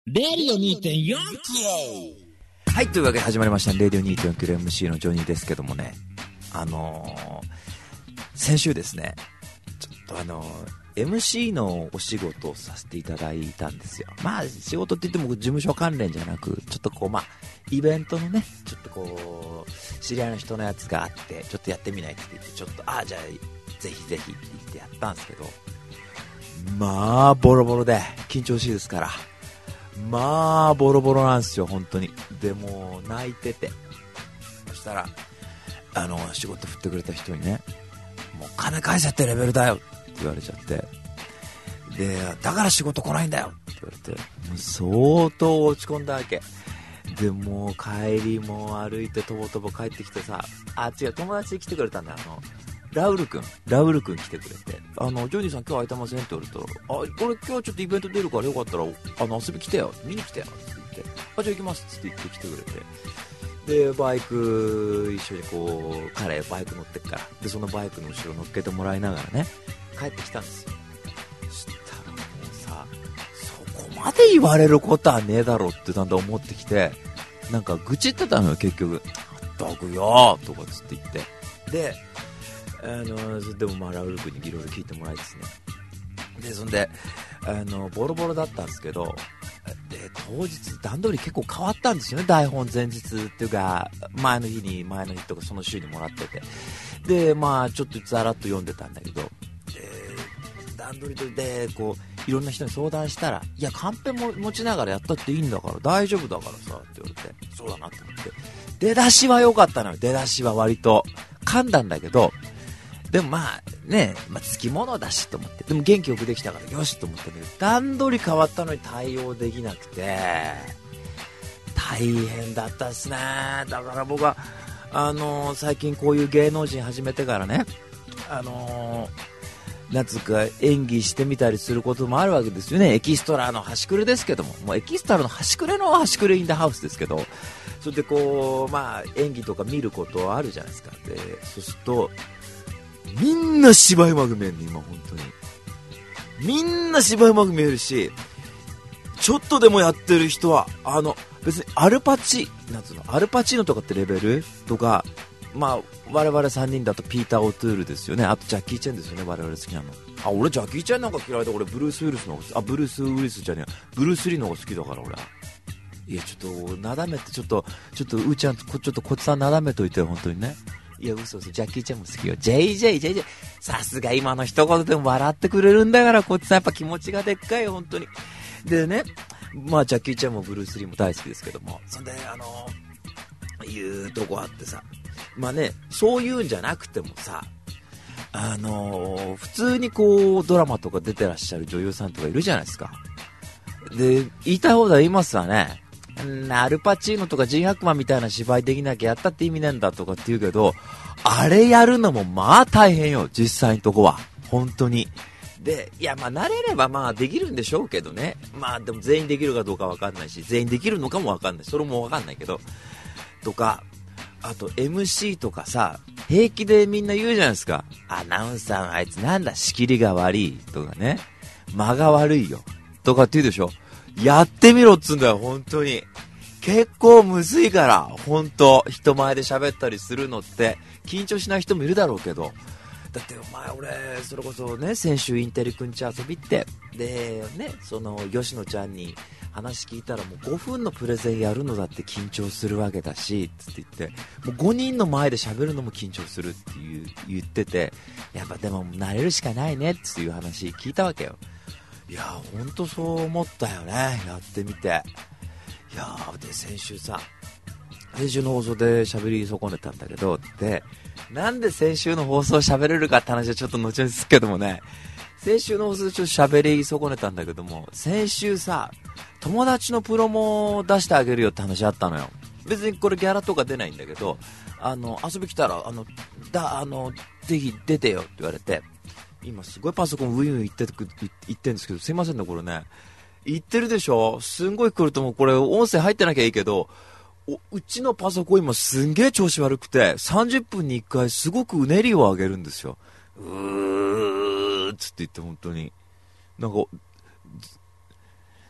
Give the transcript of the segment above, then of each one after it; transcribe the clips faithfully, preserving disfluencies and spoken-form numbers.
レディオ にてんよん キロ。 はい、というわけで始まりました、レディオ にてんよん キロ エムシー のジョニーですけどもね、あのー、先週ですね、ちょっとあのー、エムシー のお仕事をさせていただいたんですよ。まあ仕事って言っても事務所関連じゃなく、ちょっとこうまあイベントのね、ちょっとこう知り合いの人のやつがあって、ちょっとやってみないって言って、ちょっとああじゃあぜひぜひって言ってやったんですけど、まあボロボロで緊張しいですから。まあボロボロなんですよ本当に。でも泣いてて、そしたらあの仕事振ってくれた人にね、もう金返せってレベルだよって言われちゃって、でだから仕事来ないんだよって言われて、もう相当落ち込んだわけで、もう帰りも歩いてとぼとぼ帰ってきてさ、あ違う友達で来てくれたんだよ、あのラウル君ラウル君来てくれて、あのジョニーさん今日空いてませんって言われたら、あ俺今日ちょっとイベント出るからよかったらあの遊び来てよ、見に来てよって言って、あじゃあ行きますって言って来てくれて、でバイク一緒にこう彼バイク乗ってっから、でそのバイクの後ろ乗っけてもらいながらね帰ってきたんですよ。そしたらもうさ、そこまで言われることはねえだろってだんだん思ってきて、なんか愚痴ってたのよ結局。ったくよとかつって言って、であのでもまあラウル君にいろいろ聞いてもらいですね、でそんであのボロボロだったんですけど、で当日段取り結構変わったんですよね、台本前日っていうか前の日に前の日とかその週にもらってて、でまあちょっとざらっと読んでたんだけど、で段取りでこういろんな人に相談したら、いやカンペも持ちながらやったっていいんだから大丈夫だからさって言われて、そうだなって思って、出だしは良かったのよ、出だしは割と噛んだんだけど、でもまあね、まあ、つきものだしと思って、でも元気よくできたからよしと思ったけど、段取り変わったのに対応できなくて大変だったっすね。だから僕はあのー、最近こういう芸能人始めてからね、あのー、なんつうか演技してみたりすることもあるわけですよね。エキストラの端くれですけども、もうエキストラの端くれの端くれインダハウスですけど、それでこうまあ演技とか見ることあるじゃないですか。でそうするとみんな芝居うまく見えるね、今本当にみんな芝居うまく見えるし、ちょっとでもやってる人はあの別にアルパチなんつうのアルパチーノとかってレベルとか、まあ我々さんにんだとピーター・オトゥールですよね、あとジャッキー・チェンですよね、我々好きなの。あ俺ジャッキー・チェンなんか嫌いだ、俺ブルース・ウィルスの方が、あブルース・ウィルスじゃねえブルース・リーの方が好きだから俺は。いやちょっとなだめてちょっとちょっとうーちゃんこちょっとこっちさんなだめといて本当にね。いや嘘嘘、ジャッキーちゃんも好きよ。 ジェイジェイ ジェイジェイ さすが今の一言でも笑ってくれるんだから、こっちさんやっぱ気持ちがでっかいよ本当に。でね、まあジャッキーちゃんもブルース・リーも大好きですけども、そんであのいうとこあってさ、まあねそういうんじゃなくてもさ、あのー、普通にこうドラマとか出てらっしゃる女優さんとかいるじゃないですか。で言いたい放題言いますわね、アルパチーノとかジン・ハクマンみたいな芝居できなきゃやったって意味ねえんだとかって言うけど、あれやるのもまあ大変よ実際のとこは本当に。でいやまあ慣れればまあできるんでしょうけどね、まあでも全員できるかどうか分かんないし、全員できるのかも分かんない、それも分かんないけどとか、あと エムシー とかさ平気でみんな言うじゃないですか、アナウンサーのあいつなんだ仕切りが悪いとかね、間が悪いよとかって言うでしょ。やってみろっつうんだよ本当に。結構むずいから本当、人前で喋ったりするのって緊張しない人もいるだろうけど、だってお前俺それこそね先週インテリくんち遊びってでね、その吉野ちゃんに話聞いたらもうごふんのプレゼンやるのだって緊張するわけだしつって言って、もうごにんの前で喋るのも緊張するっていう言ってて、やっぱでも慣れるしかないねっていう話聞いたわけよ。いやほんとそう思ったよね、やってみて。いやで先週さ先週の放送で喋り損ねたんだけど、でなんで先週の放送喋れるかって話はちょっと後々するけどもね、先週の放送でちょっと喋り損ねたんだけども、先週さ友達のプロも出してあげるよって話あったのよ。別にこれギャラとか出ないんだけど、あの遊び来たらあのだあのぜひ出てよって言われて、今すごいパソコンウィンウィン言ってく言ってるんですけど、すいませんねこれね言ってるでしょ、すんごい来るともうこれ音声入ってなきゃいいけど、おうちのパソコン今すんげえ調子悪くてさんじゅっぷんにいっかいすごくうねりを上げるんですよ。うーっつって言って本当になんか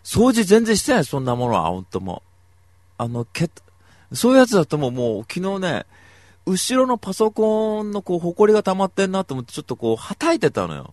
掃除全然してない、そんなものは、ほんともう。あの、け、そういうやつだともう、もう、昨日ね、後ろのパソコンのこう、埃が溜まってんなと思って、ちょっとこう、はたいてたのよ。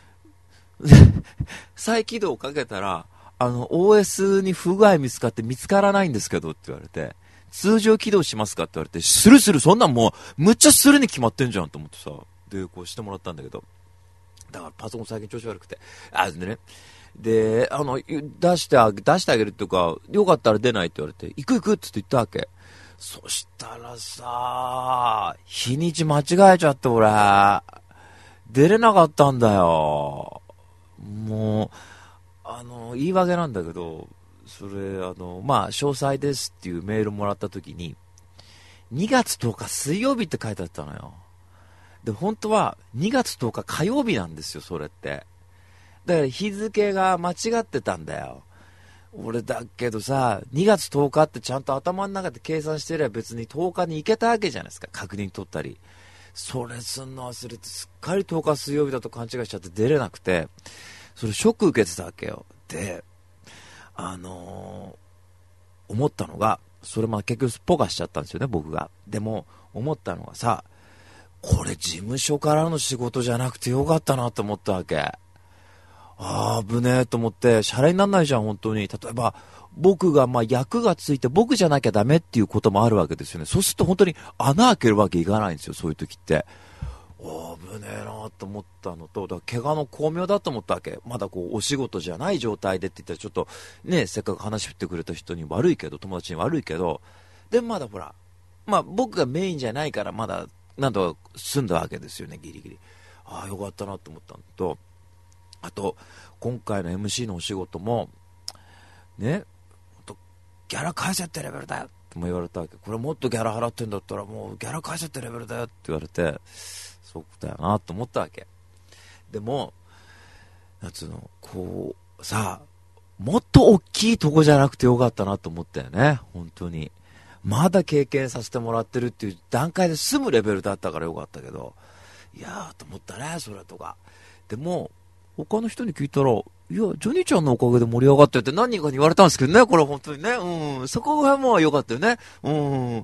再起動かけたら、あの、オーエス に不具合見つかって見つからないんですけどって言われて、通常起動しますかって言われて、するする、そんなんもう、むっちゃするに決まってんじゃんと思ってさ、で、こうしてもらったんだけど、だからパソコン最近調子悪くて、あ、でね、で、あの、出してあげ、出してあげるっていうか、よかったら出ないって言われて、行く行くって言ったわけ。そしたらさ、日にち間違えちゃって俺、出れなかったんだよ。もう、あの、言い訳なんだけど、それ、あの、まあ、詳細ですっていうメールもらった時に、にがつとおか水曜日って書いてあったのよ。で、本当はにがつとおか火曜日なんですよ、それって。だから日付が間違ってたんだよ。俺だけどさ、にがつとおかってちゃんと頭の中で計算してれば別にとおかに行けたわけじゃないですか、確認取ったり。それすんの忘れてすっかりとおか水曜日だと勘違いしちゃって出れなくて、それショック受けてたわけよ。で、あのー、思ったのが、それまあ結局すっぽかしちゃったんですよね、僕が。でも思ったのがさ、これ事務所からの仕事じゃなくてよかったなと思ったわけ。あー危ねえと思って、シャレになんないじゃん本当に。例えば僕がまあ役がついて僕じゃなきゃダメっていうこともあるわけですよね。そうすると本当に穴開けるわけいかないんですよ、そういう時って。あ危ねえなと思ったのと、だから怪我の巧妙だと思ったわけ。まだこうお仕事じゃない状態でって言ったらちょっとね、せっかく話振ってくれた人に悪いけど、友達に悪いけど、でもまだほら、まあ僕がメインじゃないからまだなんとか済んだわけですよね、ギリギリ。ああよかったなと思ったのと、あと今回の エムシー のお仕事もね、ギャラ返せってレベルだよっても言われたわけ。これもっとギャラ払ってんだったらもうギャラ返せってレベルだよって言われて、そうだよなと思ったわけ。でもなんつうの、こうさ、もっと大きいとこじゃなくてよかったなと思ったよね、本当に。まだ経験させてもらってるっていう段階で済むレベルだったからよかったけど、いやーと思ったね、それとか。でも他の人に聞いたら、いやジョニーちゃんのおかげで盛り上がってって何人かに言われたんですけどね、これ本当にね、うん、そこがもう良かったよね、うん。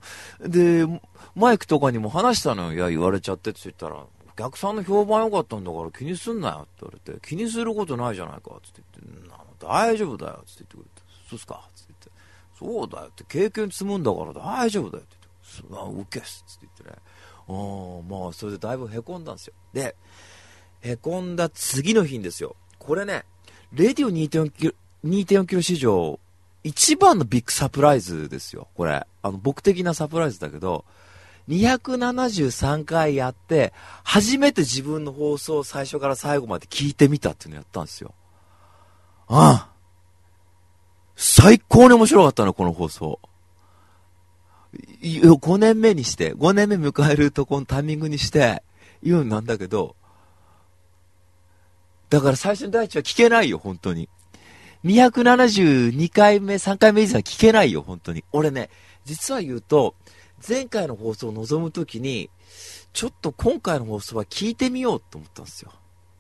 でマイクとかにも話したのよ。いや言われちゃってって言ったら、お客さんの評判良かったんだから気にすんなよって言われて、気にすることないじゃないかって言って、大丈夫だよって言ってくれて、そうっすかって言って、そうだよって経験積むんだから大丈夫だよって言って、あウケっすって言ってね、あまあそれでだいぶへこんだんですよ。でへこんだ次の日にですよ、これねレディオ にてんよん キロにてんよんキロ史上一番のビッグサプライズですよ。これあの僕的なサプライズだけど、にひゃくななじゅうさんかいやって初めて自分の放送を最初から最後まで聞いてみたっていうのをやったんですよ。ああ最高に面白かったのこの放送。ごねんめにしてごねんめ迎えるとこのタイミングにして言うんなんだけど、だから最初の第一は聞けないよ本当に。にひゃくななじゅうにかいめさんかいめ以前は聞けないよ本当に。俺ね実は言うと前回の放送を望むときにちょっと今回の放送は聞いてみようと思ったんですよ、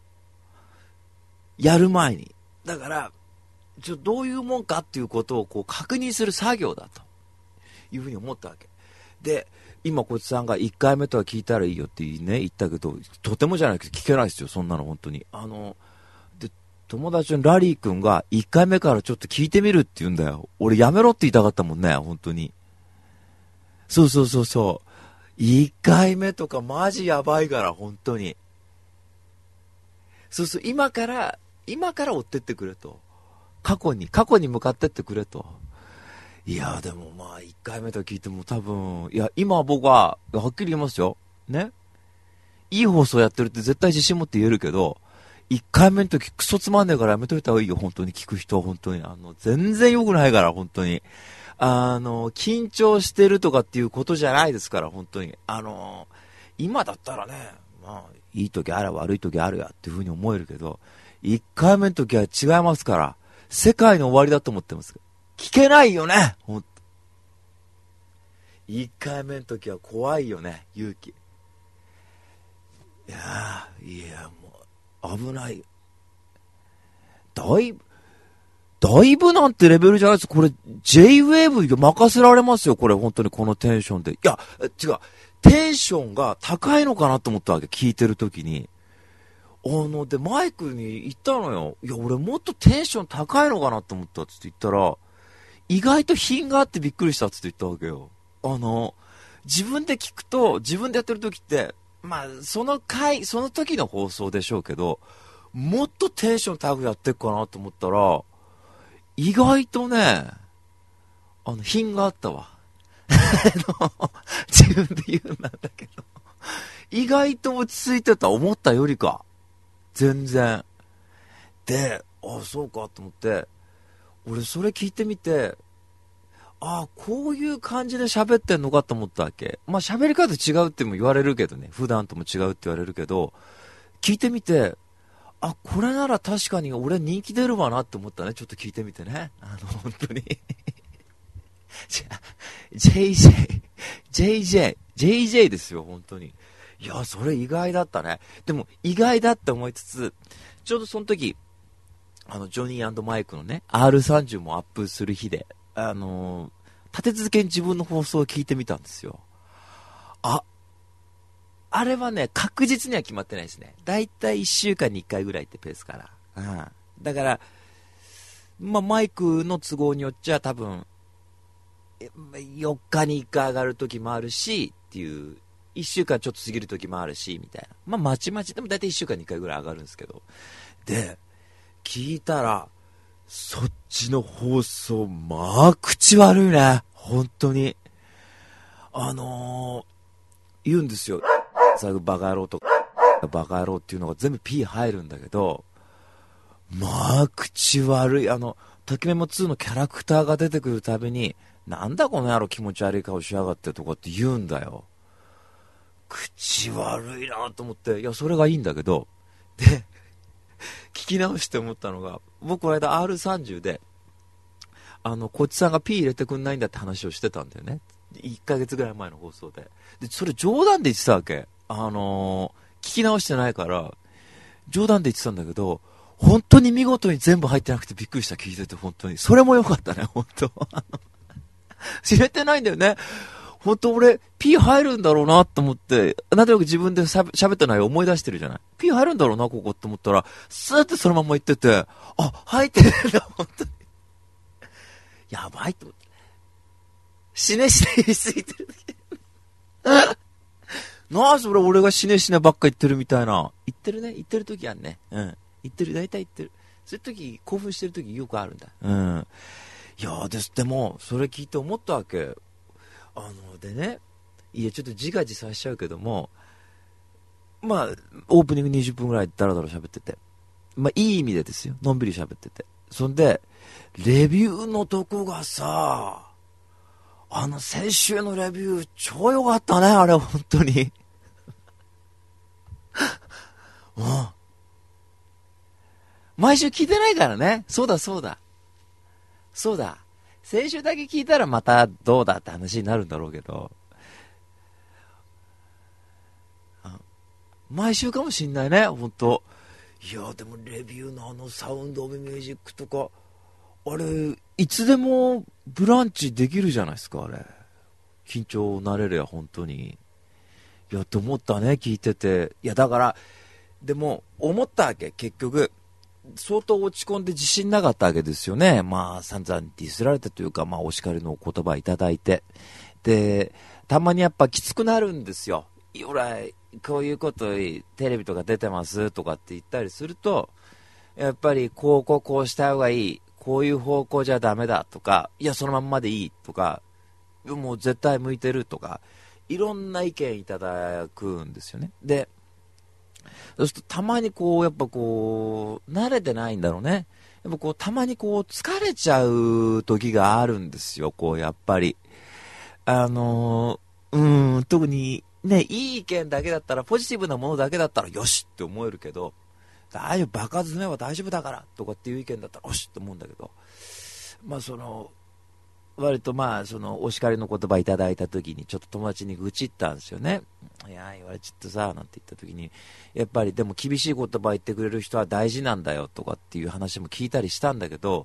やる前に。だからちょどういうもんかっていうことをこう確認する作業だというふうに思ったわけで、今こいつさんがいっかいめとは聞いたらいいよってね言ったけど、とてもじゃないけど聞けないですよそんなの本当に。あので友達のラリー君がいっかいめからちょっと聞いてみるって言うんだよ。俺やめろって言いたかったもんね本当に。そうそうそうそう、いっかいめとかマジやばいから本当に。そうそう、今から今から追ってってくれと、過去に過去に向かってってくれと。いやでもまあいっかいめと聞いても多分、いや今僕ははっきり言いますよね、いい放送やってるって絶対自信持って言えるけど、いっかいめの時クソつまんねえからやめといた方がいいよ本当に。聞く人は本当にあの全然良くないから本当に。あの緊張してるとかっていうことじゃないですから本当に。あの今だったらね、まあいい時あれ悪い時あるやっていう風に思えるけど、いっかいめの時は違いますから、世界の終わりだと思ってます。聞けないよねほんと。いっかいめの時は怖いよね、勇気。いやいやもう危ない。だいぶだいぶなんてレベルじゃないです。これ ジェイウェーブ 任せられますよ、これ本当にこのテンションで。いや、違う。テンションが高いのかなと思ったわけ、聞いてるときに。あの、で、マイクに言ったのよ。いや、俺もっとテンション高いのかなと思ったって言ったら、意外と品があってびっくりしたって言ったわけよ。あの、自分で聞くと、自分でやってるときって、まあ、その回、その時の放送でしょうけど、もっとテンション高くやってっかなと思ったら、意外とね、あの、品があったわ。自分で言うんなんだけど。意外と落ち着いてた、思ったよりか。全然。で、あ、そうかと思って、俺それ聞いてみて、あ、こういう感じで喋ってんのかと思ったわけ。まあ喋り方違うっても言われるけどね、普段とも違うって言われるけど、聞いてみて、あ、これなら確かに俺人気出るわなって思ったね。ちょっと聞いてみてね。あの、本当に。ジェイジェイ、ジェイジェイ、ジェイジェイ ですよ、本当に。いや、それ意外だったね。でも、意外だって思いつつ、ちょうどその時、あの、ジョニー&マイクのね、アールさんじゅう もアップする日で、あのー、立て続けに自分の放送を聞いてみたんですよ。あ、あれはね、確実には決まってないですね。だいたいいっしゅうかんにいっかいぐらいってペースから。うん。だから、まあ、マイクの都合によっちゃ多分、よっかにいっかい上がる時もあるし、っていう、いっしゅうかんちょっと過ぎる時もあるし、みたいな。まあ、まちまちでもだいたいいっしゅうかんにいっかいぐらい上がるんですけど。で、聞いたら、そっちの放送、まあ、口悪いね。本当に。あのー、言うんですよ。最後、バカ野郎とか、バカ野郎っていうのが全部 P 入るんだけど、まあ、口悪い。あの、ときメモツーのキャラクターが出てくるたびに、なんだこの野郎気持ち悪い顔しやがってとかって言うんだよ。口悪いなと思って、いや、それがいいんだけど、で、聞き直して思ったのが、僕この間 アールさんじゅう で、あの、こっちさんが P 入れてくんないんだって話をしてたんだよね。いっかげつぐらい前の放送で。で、それ冗談で言ってたわけ。あのー、聞き直してないから、冗談で言ってたんだけど、本当に見事に全部入ってなくてびっくりした、聞いてて、本当に。それも良かったね、本当。知れてないんだよね。本当俺、P 入るんだろうなと思って、なんとなく自分でしゃべった内容思い出してるじゃない。P 入るんだろうな、ここって思ったら、スーってそのまま言ってて、あ、入ってるんだ、本当に。やばいと思って。死ね死ね言い過ぎてるだけ。なあ、それ俺が死ね死ねばっか言ってるみたいな。言ってるね、言ってる時あるね。うん。言ってる、大体言ってる。そういう時、興奮してる時よくあるんだ。うん。いやーです。でも、それ聞いて思ったわけ。あの、でね、いや、ちょっと自画自賛しちゃうけども、まあ、オープニングにじゅっぷんぐらいダラダラ喋ってて。まあ、いい意味でですよ。のんびり喋ってて。そんで、レビューのとこがさ、あの、先週のレビュー、超良かったね、あれ、本当に。うん。毎週聞いてないからね。そうだ、そうだ。そうだ。先週だけ聞いたらまたどうだって話になるんだろうけど。毎週かもしんないね、ほんと。いや、でもレビューのあのサウンドオブミュージックとか、あれ、いつでもブランチできるじゃないですか、あれ。緊張慣れるや、本当に。いや、と思ったね、聞いてて。いや、だから、でも、思ったわけ、結局。相当落ち込んで自信なかったわけですよね。まあ、散々ディスられたというか、まあ、お叱りのお言葉いただいて。で、たまにやっぱきつくなるんですよ。ほら、こういうことテレビとか出てますとかって言ったりすると、やっぱりこうこうこうした方がいい、こういう方向じゃダメだとか、いやそのまんまでいいとか、もう絶対向いてるとか、いろんな意見いただくんですよね。で、そうするとたまにこうやっぱこう慣れてないんだろうね。やっぱこうたまにこう疲れちゃう時があるんですよ。こうやっぱりあのー、うーん特にね、いい意見だけだったら、ポジティブなものだけだったらよしって思えるけど、ああいうバカ詰めは大丈夫だからとかっていう意見だったらよしって思うんだけど、まあその割とまあそのお叱りの言葉いただいた時にちょっと友達に愚痴ったんですよね。いや言われちゃってさなんて言った時に、やっぱりでも厳しい言葉言ってくれる人は大事なんだよとかっていう話も聞いたりしたんだけど、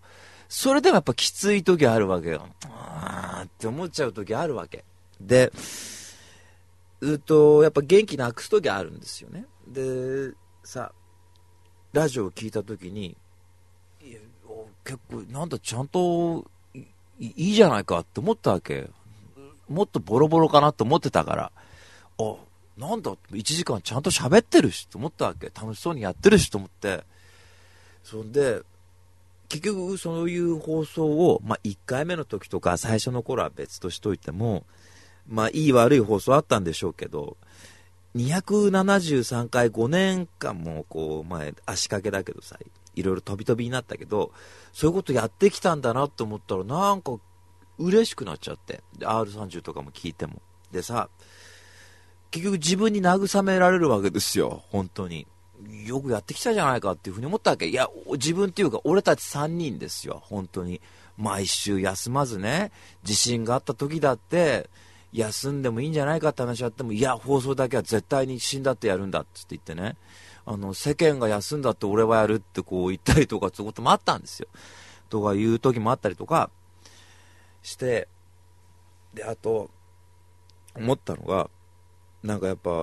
それでもやっぱきつい時あるわけよ。あーって思っちゃう時あるわけで、うっとやっぱ元気なくす時あるんですよね。でさ、ラジオを聞いた時に、いや結構なんだちゃんと い, いいじゃないかって思ったわけ。もっとボロボロかなと思ってたから、あ、なんだいちじかんちゃんと喋ってるしと思ったわけ。楽しそうにやってるしと思って、そんで結局そういう放送を、まあ、いっかいめの時とか最初の頃は別としといても、まあいい悪い放送あったんでしょうけど、にひゃくななじゅうさんかいごねんかんもこう前足掛けだけどさ、いろいろ飛び飛びになったけど、そういうことやってきたんだなと思ったらなんか嬉しくなっちゃって、で アールさんじゅう とかも聞いても、でさ、結局自分に慰められるわけですよ。本当によくやってきたじゃないかっていうふうに思ったわけ。いや自分っていうか俺たちさんにんですよ。本当に毎週休まずね、地震があった時だって休んでもいいんじゃないかって話あっても、いや放送だけは絶対に死んだってやるんだって言ってね、あの世間が休んだって俺はやるってこう言ったりとかそういうこともあったんですよ。とかいう時もあったりとかして、であと思ったのが、なんかやっぱ、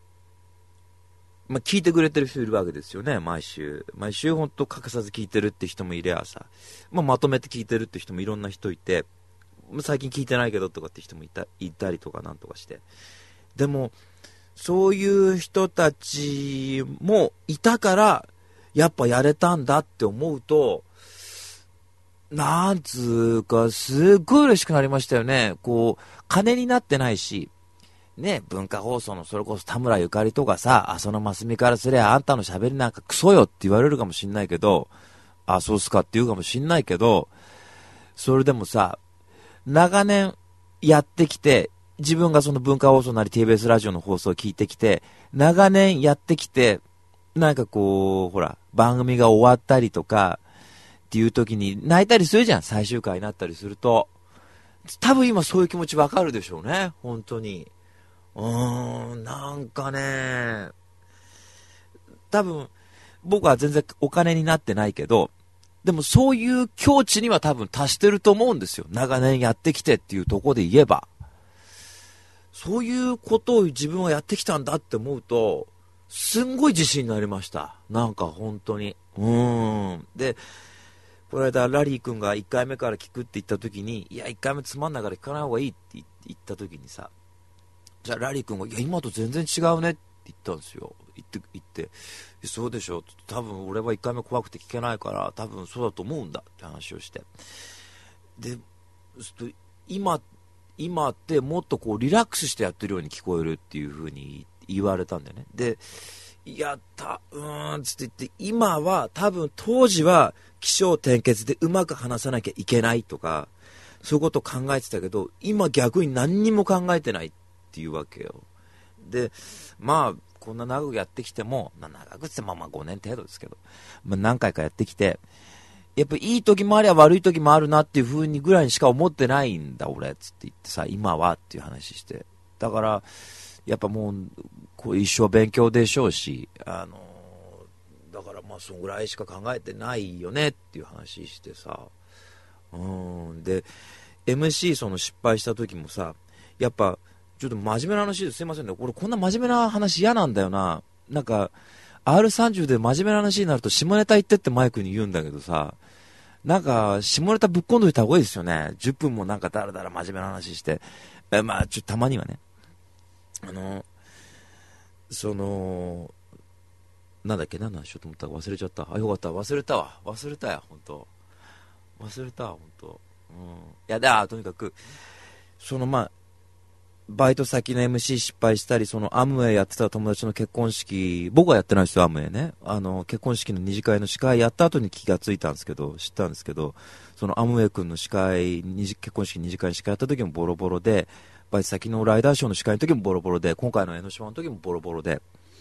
まあ、聞いてくれてる人いるわけですよね。毎週毎週本当欠かさず聞いてるって人もいればさ、まあ、まとめて聞いてるって人もいろんな人いて、最近聞いてないけどとかって人もいた、いたりとかなんとかして、でもそういう人たちもいたからやっぱやれたんだって思うと、なんつうかすっごい嬉しくなりましたよね。こう金になってないしね、文化放送のそれこそ田村ゆかりとかさ、浅野真澄からすりゃあんたの喋りなんかクソよって言われるかもしんないけど、あ、そうっすかって言うかもしんないけど、それでもさ、長年やってきて、自分がその文化放送なり ティービーエス ラジオの放送を聞いてきて、長年やってきて、なんかこう、ほら、番組が終わったりとかっていう時に泣いたりするじゃん、最終回になったりすると。多分今そういう気持ちわかるでしょうね、本当に。うーん、なんかね、多分僕は全然お金になってないけど、でもそういう境地には多分達してると思うんですよ。長年やってきてっていうところで言えば。そういうことを自分はやってきたんだって思うと、すんごい自信になりました。なんか本当に。うーん。で、この間ラリー君がいっかいめから聞くって言った時に、いやいっかいめつまんないから聞かない方がいいって言った時にさ、じゃあラリー君が、いや今と全然違うねって言ったんですよ。言って言ってそうでしょ、多分俺はいっかいめ怖くて聞けないから多分そうだと思うんだって話をして、で今今ってもっとこうリラックスしてやってるように聞こえるっていう風に言われたんだよね。で、やったうーんつって言って、今は多分当時は起承転結でうまく話さなきゃいけないとかそういうことを考えてたけど、今逆に何にも考えてないっていうわけよ。で、まあこんな長くやってきても、まあ、長くってまあまあごねん程度ですけど、まあ、何回かやってきて、やっぱいい時もありゃ悪い時もあるなっていう風にぐらいにしか思ってないんだ俺つって言ってさ、今はっていう話して、だからやっぱもうこう一生勉強でしょうし、あのだからまあそのぐらいしか考えてないよねっていう話してさ、うーんで エムシー その失敗した時もさ、やっぱちょっと真面目な話ですいませんね、俺こんな真面目な話嫌なんだよな。なんか アールさんじゅう で真面目な話になると下ネタ言ってってマイクに言うんだけどさ、なんか下ネタぶっ込んどいた方がいいですよね。じゅっぷんもなんかだらだら真面目な話して、えまあちょっとたまにはね、あのそのなんだっけ、何の話しようと思ったか忘れちゃった。あ、よかった、忘れたわ忘れたよ本当忘れたわ本当。うん、いやだとにかくそのまあバイト先の エムシー 失敗したり、そのアムウェイやってた友達の結婚式、僕はやってないですよアムウェイね、あの結婚式の二次会の司会やった後に気がついたんですけど、知ったんですけど、そのアムウェイ君の司会、二次結婚式二次会の司会やった時もボロボロで、バイト先のライダーショーの司会の時もボロボロで、今回の江ノ島の時もボロボロで、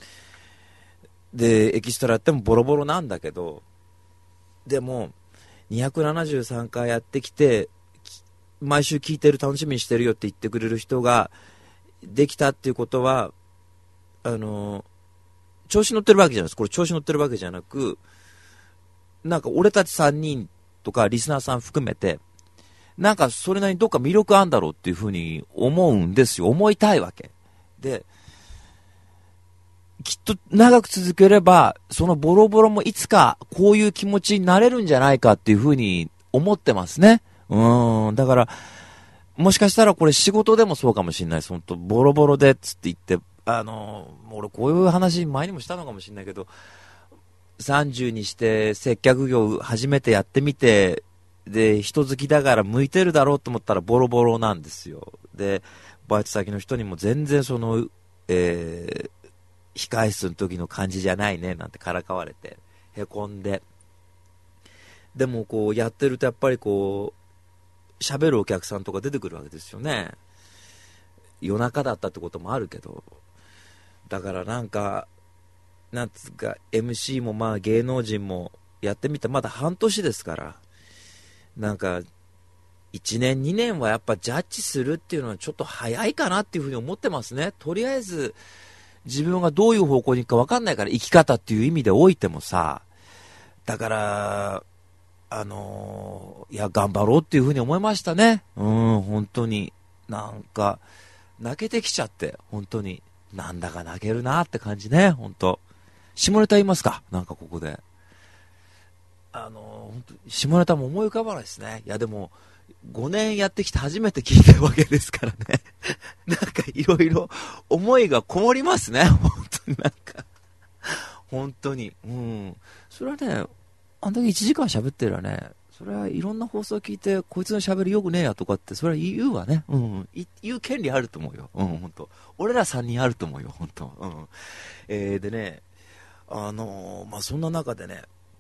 でエキストラやってもボロボロなんだけど、でもにひゃくななじゅうさんかいやってきて毎週聞いてる、楽しみにしてるよって言ってくれる人ができたっていうことは、あの調子乗ってるわけじゃないです。これ調子乗ってるわけじゃなく、なんか俺たちさんにんとかリスナーさん含めて、なんかそれなりにどっか魅力あるんだろうっていうふうに思うんですよ。思いたいわけ。で、きっと長く続ければ、そのボロボロもいつかこういう気持ちになれるんじゃないかっていうふうに思ってますね。うーん。だから、もしかしたらこれ仕事でもそうかもしれないです。ほんと、ボロボロでっつって言って、あの、俺こういう話前にもしたのかもしれないけど、さんじゅうにして接客業初めてやってみて、で、人好きだから向いてるだろうと思ったらボロボロなんですよ。で、バイト先の人にも全然その、えー、控室の時の感じじゃないねなんてからかわれて、へこんで。でもこうやってるとやっぱりこう、喋るお客さんとか出てくるわけですよね。夜中だったってこともあるけど。だからなんか、なんつうか エムシー もまあ芸能人もやってみてまだ半年ですから、なんかいちねんにねんはやっぱジャッジするっていうのはちょっと早いかなっていうふうに思ってますね。とりあえず自分がどういう方向に行くか分かんないから、生き方っていう意味でおいてもさ、だからあのー、いや頑張ろうっていうふうに思いましたね。うん、本当になんか泣けてきちゃって、本当になんだか泣けるなって感じね。本当下ネタ言いますか、なんかここであのー、下ネタも思い浮かばないですね。いやでもごねんやってきて初めて聞いたわけですからねなんかいろいろ思いがこもりますね、本当になんか本当に、うん、それはね、あんだけいちじかん喋ってるらね、それはいろんな放送聞いてこいつの喋りよくねえやとかってそれは言うわね、うん、言う権利あると思うよ、うん、本当俺らさんにんあると思うよ、本当、うん、えー、でね、あのー、まあそんな中でね、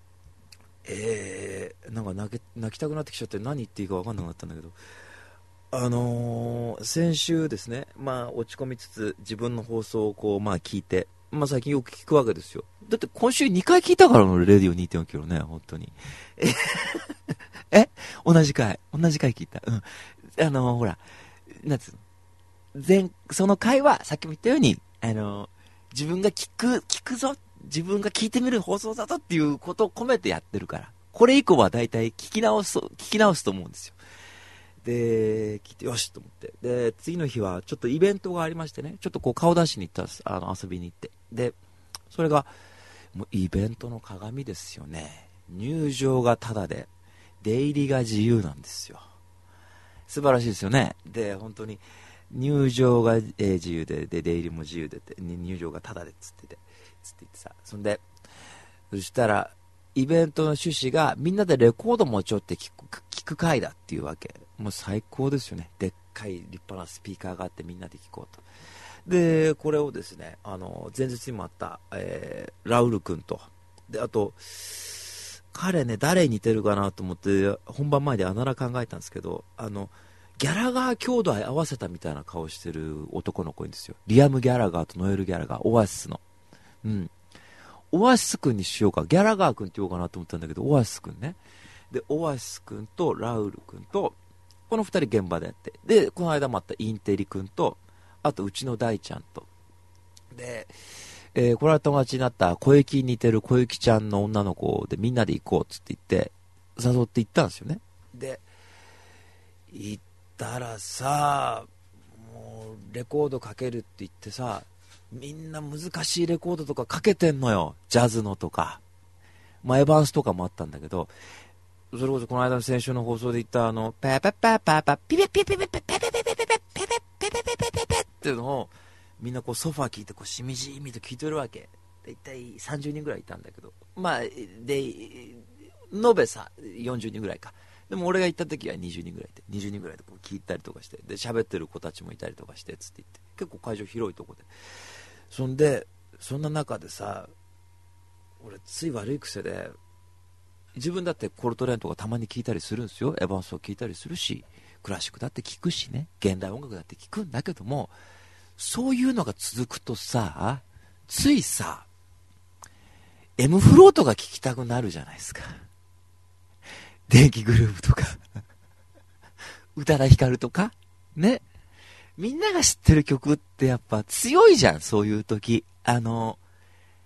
えー、なんか泣け泣きたくなってきちゃって何言っていいか分かんなくなったんだけど、あのー、先週ですね、まあ落ち込みつつ自分の放送をこうまあ聞いて、まあ最近よく聞くわけですよ。だって今週にかい聞いたからのレディオ にてんよん キロね、本当に。え同じ回、同じ回聞いた。うん。あのー、ほら、なんつうの。前、その回はさっきも言ったように、あのー、自分が聞く、聞くぞ、自分が聞いてみる放送だぞっていうことを込めてやってるから。これ以降はだいたい聞き直す、聞き直すと思うんですよ。で、聞いてよしと思って。で、次の日はちょっとイベントがありましてね、ちょっとこう顔出しに行ったんです。あの、遊びに行って。で、それが、もうイベントの鏡ですよね。入場がタダで、出入りが自由なんですよ。素晴らしいですよね。で、本当に、入場が、えー、自由で、で、出入りも自由で、で入場がタダでっつってて、つって言ってさ、そんで、そしたら、イベントの趣旨がみんなでレコード持ち寄って聞く、聞く会だっていうわけ。もう最高ですよね。でっかい立派なスピーカーがあってみんなで聞こうと。で、これをですね、あの、前日にもあった、えー、ラウル君と、で、あと、彼ね、誰に似てるかなと思って、本番前であなら考えたんですけど、あの、ギャラガー兄弟合わせたみたいな顔してる男の子いるんですよ。リアム・ギャラガーとノエル・ギャラガー、オアシスの。うん。オアシス君にしようか、ギャラガー君って言おうかなと思ったんだけど、オアシス君ね。で、オアシス君とラウル君と、この二人現場でやって、で、この間もあったインテリ君と、あとうちの大ちゃんと。で、えー、これは友達になった小雪に似てる小雪ちゃんの女の子でみんなで行こうっつって言って、誘って行ったんですよね。で、行ったらさ、もうレコードかけるって言ってさ、みんな難しいレコードとかかけてんのよ。ジャズのとか。まあ、エヴァンスとかもあったんだけど、それこそこの間の先週の放送で言ったあの、ペペペペペピペピペペペペペペペペペペペペペペペペっていうのをみんなこうソファー聞いてこうしみじみと聞いてるわけ。だいたいさんじゅうにんぐらいいたんだけど、まあ、で、延べさ、よんじゅうにんぐらいか。でも俺が行った時はにじゅうにんぐらいいて、にじゅうにんぐらいでこう聞いたりとかして、で、喋ってる子たちもいたりとかして、つって言って、結構会場広いとこで。そんで、そんな中でさ、俺つい悪い癖で、自分だってコルトレーンとかたまに聞いたりするんですよ。エヴァンスを聞いたりするし、クラシックだって聞くしね、現代音楽だって聞くんだけども、そういうのが続くとさ、ついさ、エムフロートが聞きたくなるじゃないですか。電気グループとか宇多田ヒカルとかね、みんなが知ってる曲ってやっぱ強いじゃん、そういう時。あの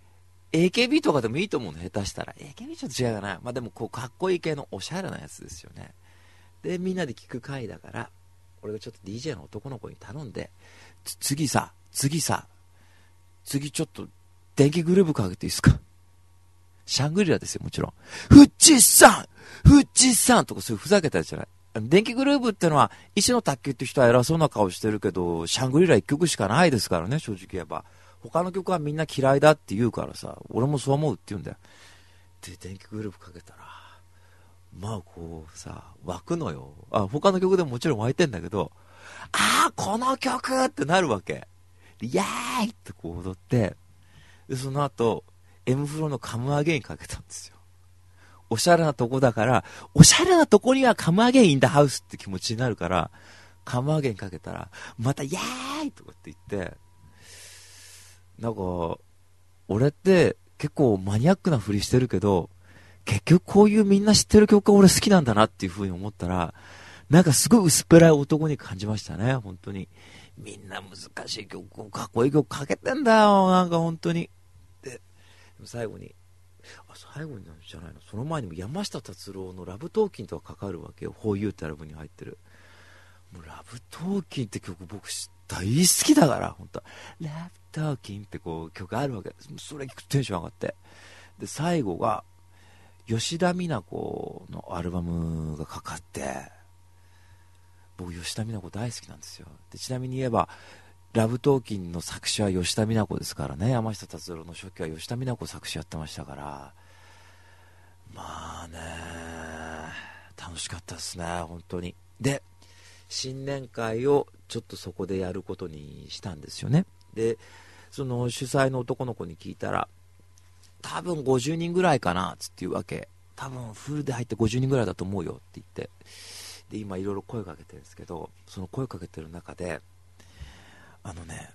エーケービー とかでもいいと思うの、下手したら。エーケービー ちょっと違うかな。まあでもこう、かっこいい系のおしゃれなやつですよね。で、みんなで聞く回だから、俺がちょっと ディージェー の男の子に頼んで、次さ、次さ、次ちょっと、電気グルーヴかけていいですか？シャングリラですよ、もちろん。フッチさんフッチさんとかそういうふざけたやつじゃない。電気グルーヴってのは、石の卓球って人は偉そうな顔してるけど、シャングリラ一曲しかないですからね、正直言えば。他の曲はみんな嫌いだって言うからさ、俺もそう思うって言うんだよ。で、電気グルーヴかけたら、まあこうさ、湧くのよ。あ、他の曲でももちろん湧いてんだけど、ああ、この曲ってなるわけ。イエーイってこう踊って、で、その後、M フロのカムアゲインかけたんですよ。おしゃれなとこだから、おしゃれなとこにはカムアゲインインダハウスって気持ちになるから、カムアゲインかけたら、またイエーイとかって言って、なんか、俺って結構マニアックなふりしてるけど、結局こういうみんな知ってる曲が俺好きなんだなっていう風に思ったら、なんかすごい薄っぺらい男に感じましたね、本当に。みんな難しい曲、かっこいい曲かけてんだよ、なんか本当に。で、最後に、あ、最後になんじゃないの、その前にも山下達郎のラブトーキンとかかかるわけよ。ホーユーってアルバムに入ってる。もうラブトーキンって曲僕大好きだから、本当ラブトーキンってこう曲あるわけ。それ聞くとテンション上がって。で、最後が、吉田美奈子のアルバムがかかって、僕吉田美奈子大好きなんですよ。で、ちなみに言えばラブトーキンの作詞は吉田美奈子ですからね。山下達郎の初期は吉田美奈子作詞やってましたから、まあね、楽しかったですね、本当に。で、新年会をちょっとそこでやることにしたんですよね。で、その主催の男の子に聞いたら、多分ごじゅうにんぐらいかなつっていうわけ。多分フルで入ってごじゅうにんぐらいだと思うよって言って、で今いろいろ声かけてるんですけど、その声かけてる中で、あのね、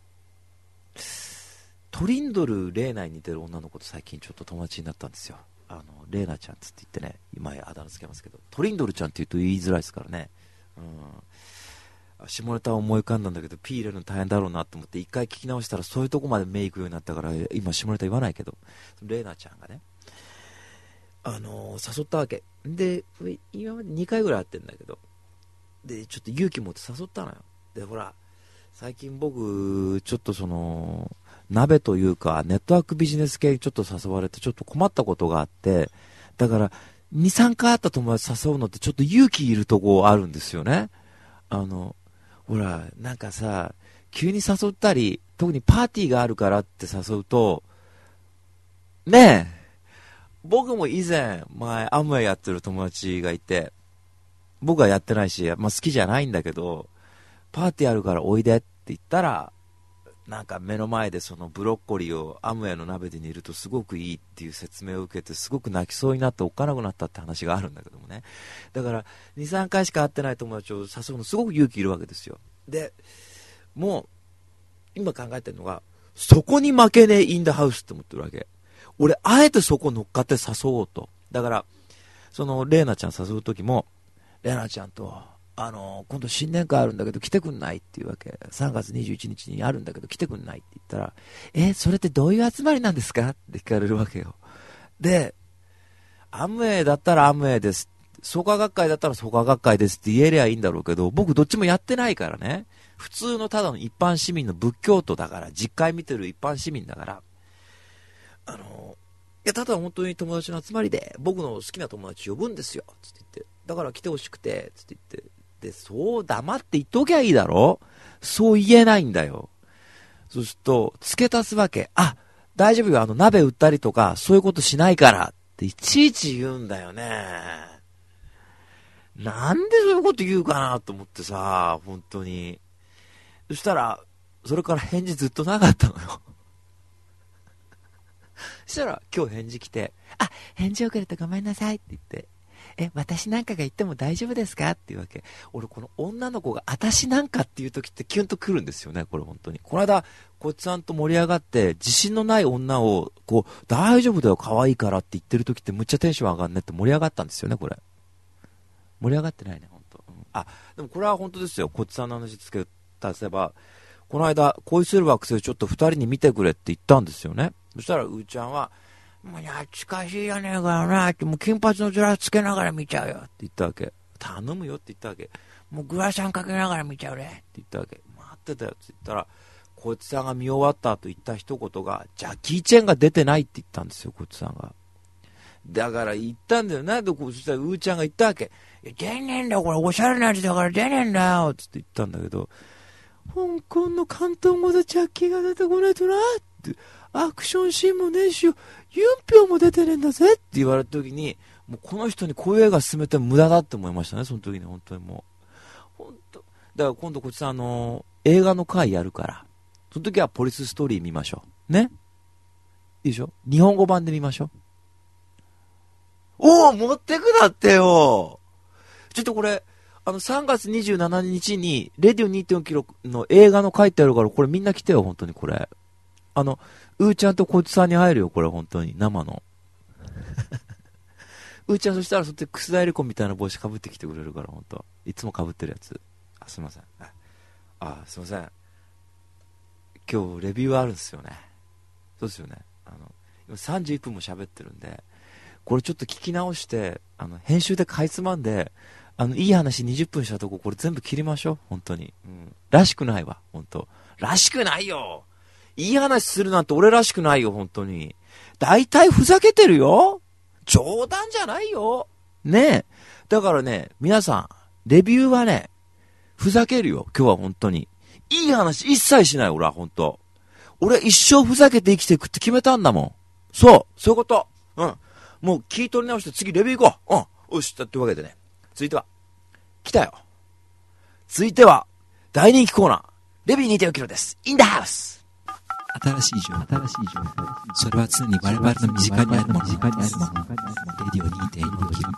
トリンドルレーナに似てる女の子と最近ちょっと友達になったんですよ。あのレーナちゃんつって言ってね、今あだ名つけますけど、トリンドルちゃんって言うと言いづらいですからね。うん、下ネタを思い浮かんだんだけど P 入れるの大変だろうなと思って一回聞き直したら、そういうとこまで目いくようになったから今下ネタ言わないけど、レーナちゃんがね、あのー、誘ったわけで、今までにかいぐらい会ってんだけど、でちょっと勇気持って誘ったのよ。でほら最近僕ちょっとその鍋というかネットワークビジネス系にちょっと誘われてちょっと困ったことがあって、だからにさんかい会った友達誘うのってちょっと勇気いるとこあるんですよね。あのほらなんかさ、急に誘ったり、特にパーティーがあるからって誘うとねえ、僕も以前前アムウェイやってる友達がいて、僕はやってないし、まあ、好きじゃないんだけど、パーティーあるからおいでって言ったら、なんか目の前でそのブロッコリーをアムウェイの鍋で煮るとすごくいいっていう説明を受けて、すごく泣きそうになっておっかなくなったって話があるんだけどもね。だからにさんかいしか会ってない友達を誘うのすごく勇気いるわけですよ。でもう今考えてるのが、そこに負けねえインダハウスって思ってるわけ。俺あえてそこ乗っかって誘おうと。だからそのレーナちゃん誘う時も、レーナちゃんとあの今度新年会あるんだけど来てくんないっていうわけ。さんがつにじゅういちにちにあるんだけど来てくんないって言ったら、えそれってどういう集まりなんですかって聞かれるわけよ。でアムウェイだったらアムウェイです、創価学会だったら創価学会ですって言えりゃいいんだろうけど、僕どっちもやってないからね。普通のただの一般市民の仏教徒だから、実会見てる一般市民だから、あのいやただ本当に友達の集まりで僕の好きな友達呼ぶんですよつって言って、だから来てほしくてつって言って、でそう黙って言っときゃいいだろ。そう言えないんだよ。そうすると付け足すわけ。あ、大丈夫よ、あの鍋売ったりとかそういうことしないからっていちいち言うんだよね。なんでそういうこと言うかなと思ってさ、本当に。そしたらそれから返事ずっとなかったのよ。そしたら今日返事来て、あ、返事遅れてごめんなさいって言って、え、私なんかが言っても大丈夫ですかっていうわけ。俺この女の子が私なんかっていう時ってキュンとくるんですよね、これ本当に。この間こっちさんと盛り上がって自信のない女をこう大丈夫だよ可愛いからって言ってる時ってむっちゃテンション上がんねって盛り上がったんですよね。これ盛り上がってないね本当、うん、あ、でもこれは本当ですよ。こっちさんの話つけ足せば、この間恋する惑星ちょっとふたりに見てくれって言ったんですよね。 そしたらうーちゃんは、もう懐かしいやねえかよなって、もう金髪のずらつけながら見ちゃうよって言ったわけ。頼むよって言ったわけ。もうグラサンかけながら見ちゃうねって言ったわけ。待ってたよって言ったら、こいつさんが見終わった後言った一言が、ジャッキー・チェンが出てないって言ったんですよ、こいつさんが。だから言ったんだよ。なんでこう、そしたらうーちゃんが言ったわけ。いや、出ねえんだよ、これおしゃれなやつだから出ねえんだよつって言ったんだけど、香港の広東語でジャッキーが出てこないとなって、アクションシーンもねえしよ、ユンピョウも出てねえんだぜって言われた時に、もうこの人にこういう映画進めて無駄だって思いましたね、その時に。本当にもう本当だから今度こっちさん、あのー、映画の回やるから、その時はポリスストーリー見ましょうね。いいでしょ、日本語版で見ましょう。おお、持ってくだってよ。ちょっとこれあのさんがつにじゅうしちにちにレディオ にてんよん キロの映画の書いてあるから、これみんな来てよ、本当に。これあのうーちゃんとこいつさんに会えるよ、これ本当に生のうーちゃん、そしたらそってくすだいりこみたいな帽子かぶってきてくれるから、本当いつもかぶってるやつ。あ、すいません。ああ、すいません。今日レビューあるんですよね。そうですよね。あの今さんじゅういっぷんも喋ってるんで、これちょっと聞き直して、あの編集でかいつまんで、あのいい話にじゅっぷんしたとこ、これ全部切りましょう、本当に。うん、らしくないわ、本当。らしくないよ。いい話するなんて俺らしくないよ、本当に。大体ふざけてるよ。冗談じゃないよ。ねえ。だからね、皆さん、レビューはね、ふざけるよ、今日は本当に。いい話一切しない、俺は本当。俺一生ふざけて生きていくって決めたんだもん。そう、そういうこと。うん。もう聞い取り直して次レビュー行こう。うん。よし、というわけでね。続いては、来たよ。続いては、大人気コーナー、レビュー にてんよん キロです。インダハウス。 新しい情報、新しい情報。それは常に我々の身近にあるもの。身近にあるもの。レディオ にてんよん キロ。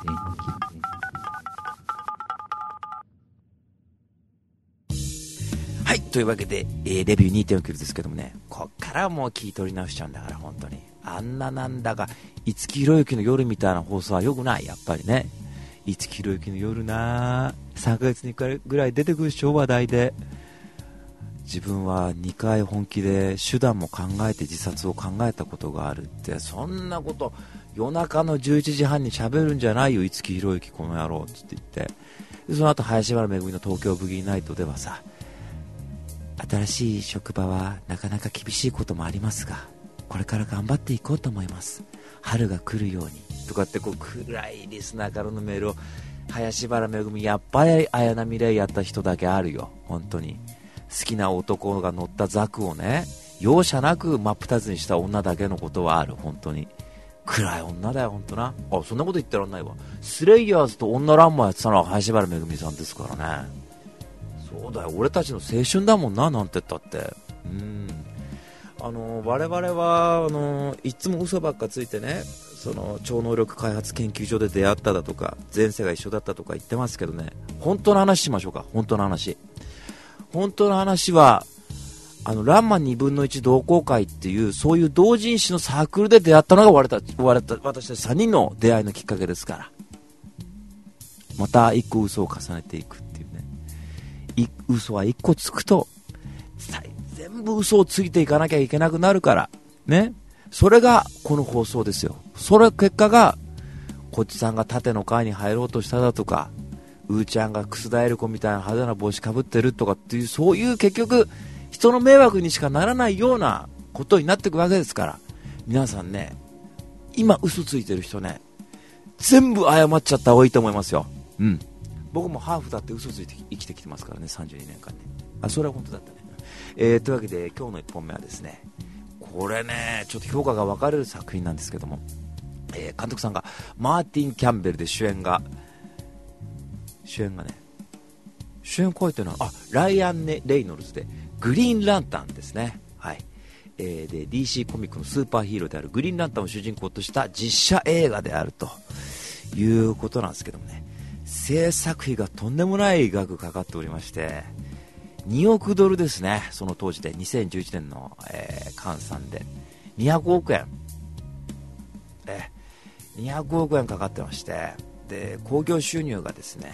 はい、というわけで、えー、レビュー にてんよん キロですけどもね、こっからはもう聞い取り直しちゃうんだから、本当に。あんななんだか、五木ひろゆきの夜みたいな放送は良くない、やっぱりね。五木ひろゆきの夜なぁ、さんかげつにいっかいぐらい出てくるでしょ、話題で。自分はにかい本気で手段も考えて自殺を考えたことがあるって、そんなこと夜中のじゅういちじはんに喋るんじゃないよ、五木ひろゆきこの野郎って言って、でその後林原めぐみの東京ブギーナイトではさ、新しい職場はなかなか厳しいこともありますが、これから頑張っていこうと思います、春が来るようにとかって、こう暗いリスナーからのメールを、林原めぐみやっぱり綾波レイやった人だけあるよ、本当に。好きな男が乗ったザクをね、容赦なく真っ二つにした女だけのことはある、本当に。暗い女だよ、本当な。あ、そんなこと言ってらんないわ。スレイヤーズと女ランマやってたのは林原めぐみさんですからね。そうだよ、俺たちの青春だもんな、なんて言ったって。うん。あの我々はあのいつも嘘ばっかついてね、その超能力開発研究所で出会っただとか、前世が一緒だったとか言ってますけどね、本当の話しましょうか。本当の話。本当の話は、あのランマンにぶんのいち同好会っていう、そういう同人誌のサークルで出会ったのが我々た我々私たちさんにんの出会いのきっかけですから。また一個嘘を重ねていくっていうね。い嘘は一個つくと全部嘘をついていかなきゃいけなくなるからね。それがこの放送ですよ。それ結果が、こっちさんが縦の階に入ろうとしただとか、うーちゃんがくすだえる子みたいな派手な帽子かぶってるとかっていう、そういう結局人の迷惑にしかならないようなことになっていくわけですから、皆さんね、今嘘ついてる人ね、全部謝っちゃった方がいいと思いますよ。うん。僕もハーフだって嘘ついて生きてきてますからね、さんじゅうにねんかんね。あ、それは本当だったね。えー、というわけで今日のいっぽんめはですね、これね、ちょっと評価が分かれる作品なんですけども、えー、監督さんがマーティン・キャンベルで、主演が主演がね主演声っていうのはあライアン・レイノルズでグリーンランタンですね。はい。えー、で ディーシー コミックのスーパーヒーローであるグリーンランタンを主人公とした実写映画であるということなんですけどもね、制作費がとんでもない額かかっておりまして、におくドルですね。その当時でにせんじゅういちねんの、えー、換算でにひゃくおくえん、えー、にひゃくおくえんかかってまして、で興行収入がですね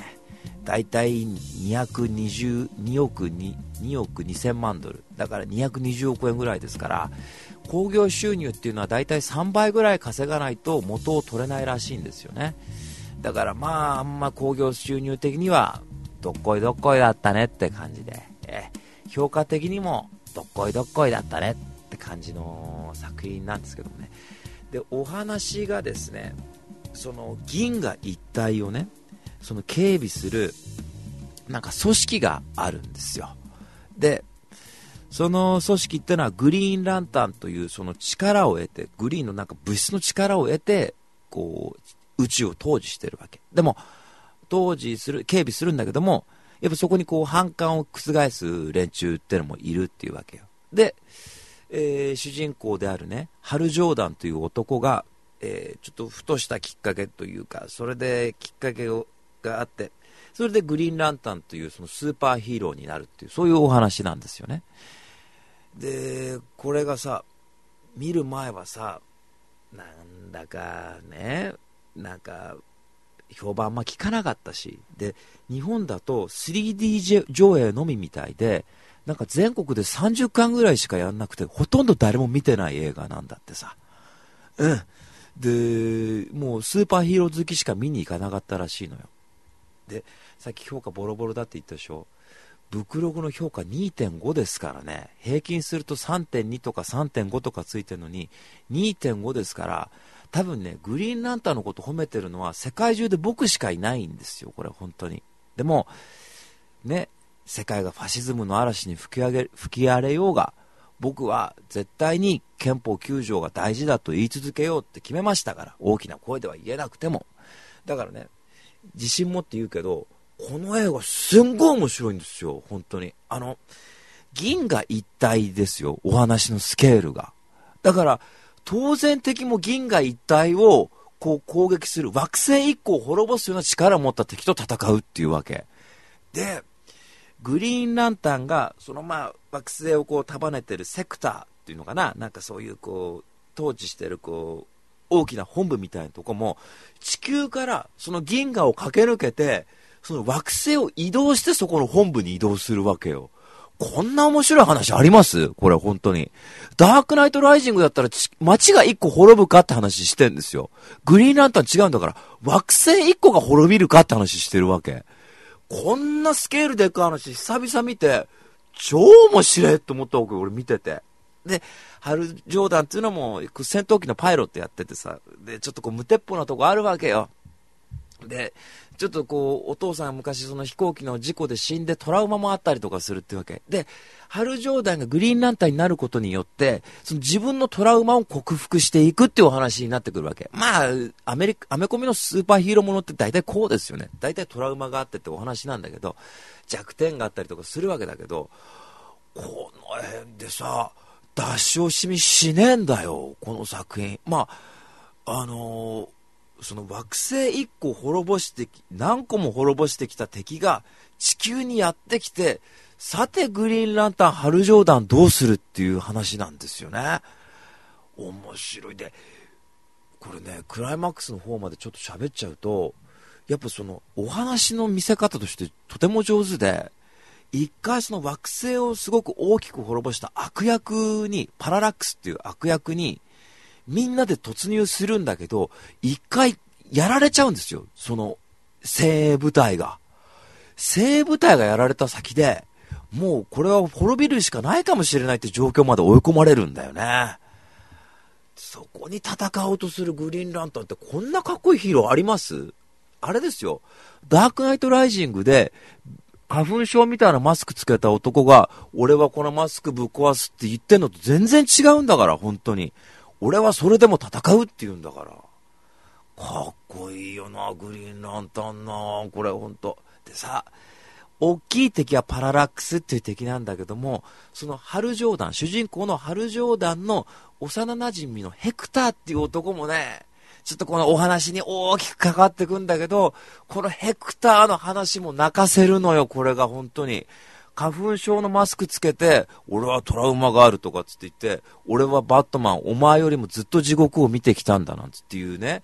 だいたいにひゃくにじゅうにおくににおくにせんまんドルだからにひゃくにじゅうおくえんぐらいですから、興行収入っていうのはだいたいさんばいぐらい稼がないと元を取れないらしいんですよね。だからまああんま興行収入的にはどっこいどっこいだったねって感じで、え評価的にもどっこいどっこいだったねって感じの作品なんですけどもね。でお話がですね、その銀河一体をね、その警備するなんか組織があるんですよ。でその組織ってのはグリーンランタンというその力を得て、グリーンのなんか物質の力を得てこう宇宙を統治してるわけでも、統治する警備するんだけども、やっぱそこにこう反感を覆す連中ってのもいるっていうわけよ。で、えー、主人公であるねハル・ジョーダンという男が、えー、ちょっとふとしたきっかけというか、それできっかけをがあって、それでグリーンランタンというそのスーパーヒーローになるっていう、そういうお話なんですよね。でこれがさ、見る前はさ、なんだかね、なんか評判あんま聞かなかったし、で日本だと スリーディー 上映のみみたいで、なんか全国でさんじゅっかんぐらいしかやんなくて、ほとんど誰も見てない映画なんだってさ。うんでもうスーパーヒーロー好きしか見に行かなかったらしいのよ。でさっき評価ボロボロだって言ったでしょ。ブクログの評価 にてんご ですからね。平均すると さんてんに とか さんてんご とかついてるのに にてんご ですから、多分ねグリーンランタンのこと褒めてるのは世界中で僕しかいないんですよ、これ本当に。でもね、世界がファシズムの嵐に吹き上げ吹き荒れようが、僕は絶対に憲法きゅう条が大事だと言い続けようって決めましたから、大きな声では言えなくても。だからね、自信持って言うけど、この映画すんごい面白いんですよ、本当に。あの銀河一体ですよ、お話のスケールが。だから当然敵も銀河一体をこう攻撃する、惑星一個を滅ぼすような力を持った敵と戦うっていうわけで、グリーンランタンがそのまあ惑星をこう束ねてるセクターっていうのかな、なんかそういうこう統治してるこう大きな本部みたいなとこも、地球からその銀河を駆け抜けてその惑星を移動してそこの本部に移動するわけよ。こんな面白い話あります？これ本当に。ダークナイトライジングだったら街が一個滅ぶかって話してんですよ。グリーンランタン違うんだから、惑星一個が滅びるかって話してるわけ。こんなスケールでかい話久々見て、超面白いと思ったわけ俺見てて。で、ハル・ジョーダンっていうのも戦闘機のパイロットやっててさ、で、ちょっとこう無鉄砲なとこあるわけよ。で、ちょっとこうお父さんが昔その飛行機の事故で死んでトラウマもあったりとかするってわけで、ハル・ジョーダンがグリーンランタンになることによってその自分のトラウマを克服していくっていうお話になってくるわけ。まあアメリカアメコミのスーパーヒーローものって大体こうですよね。大体トラウマがあってってお話なんだけど、弱点があったりとかするわけだけど、この辺でさ出し惜しみしねえんだよこの作品。まああのーその惑星一個滅ぼして何個も滅ぼしてきた敵が地球にやってきて、さてグリーンランタンハル・ジョーダンどうするっていう話なんですよね。面白い。でこれね、クライマックスの方までちょっと喋っちゃうと、やっぱそのお話の見せ方としてとても上手で、一回その惑星をすごく大きく滅ぼした悪役に、パララックスっていう悪役にみんなで突入するんだけど、一回やられちゃうんですよ、その精鋭部隊が。精鋭部隊がやられた先で、もうこれは滅びるしかないかもしれないって状況まで追い込まれるんだよね。そこに戦おうとするグリーンランタンってこんなかっこいいヒーローあります？あれですよ、ダークナイトライジングで花粉症みたいなマスクつけた男が、俺はこのマスクぶっ壊すって言ってんのと全然違うんだから、本当に。俺はそれでも戦うって言うんだから。かっこいいよな、グリーンランタンな、これほんと。でさ、大きい敵はパララックスっていう敵なんだけども、そのハル・ジョーダン、主人公のハル・ジョーダンの幼馴染のヘクターっていう男もね、ちょっとこのお話に大きく関わってくんだけど、このヘクターの話も泣かせるのよ、これが本当に。花粉症のマスクつけて、俺はトラウマがあるとかつって言って、俺はバットマン、お前よりもずっと地獄を見てきたんだなんつっていうね、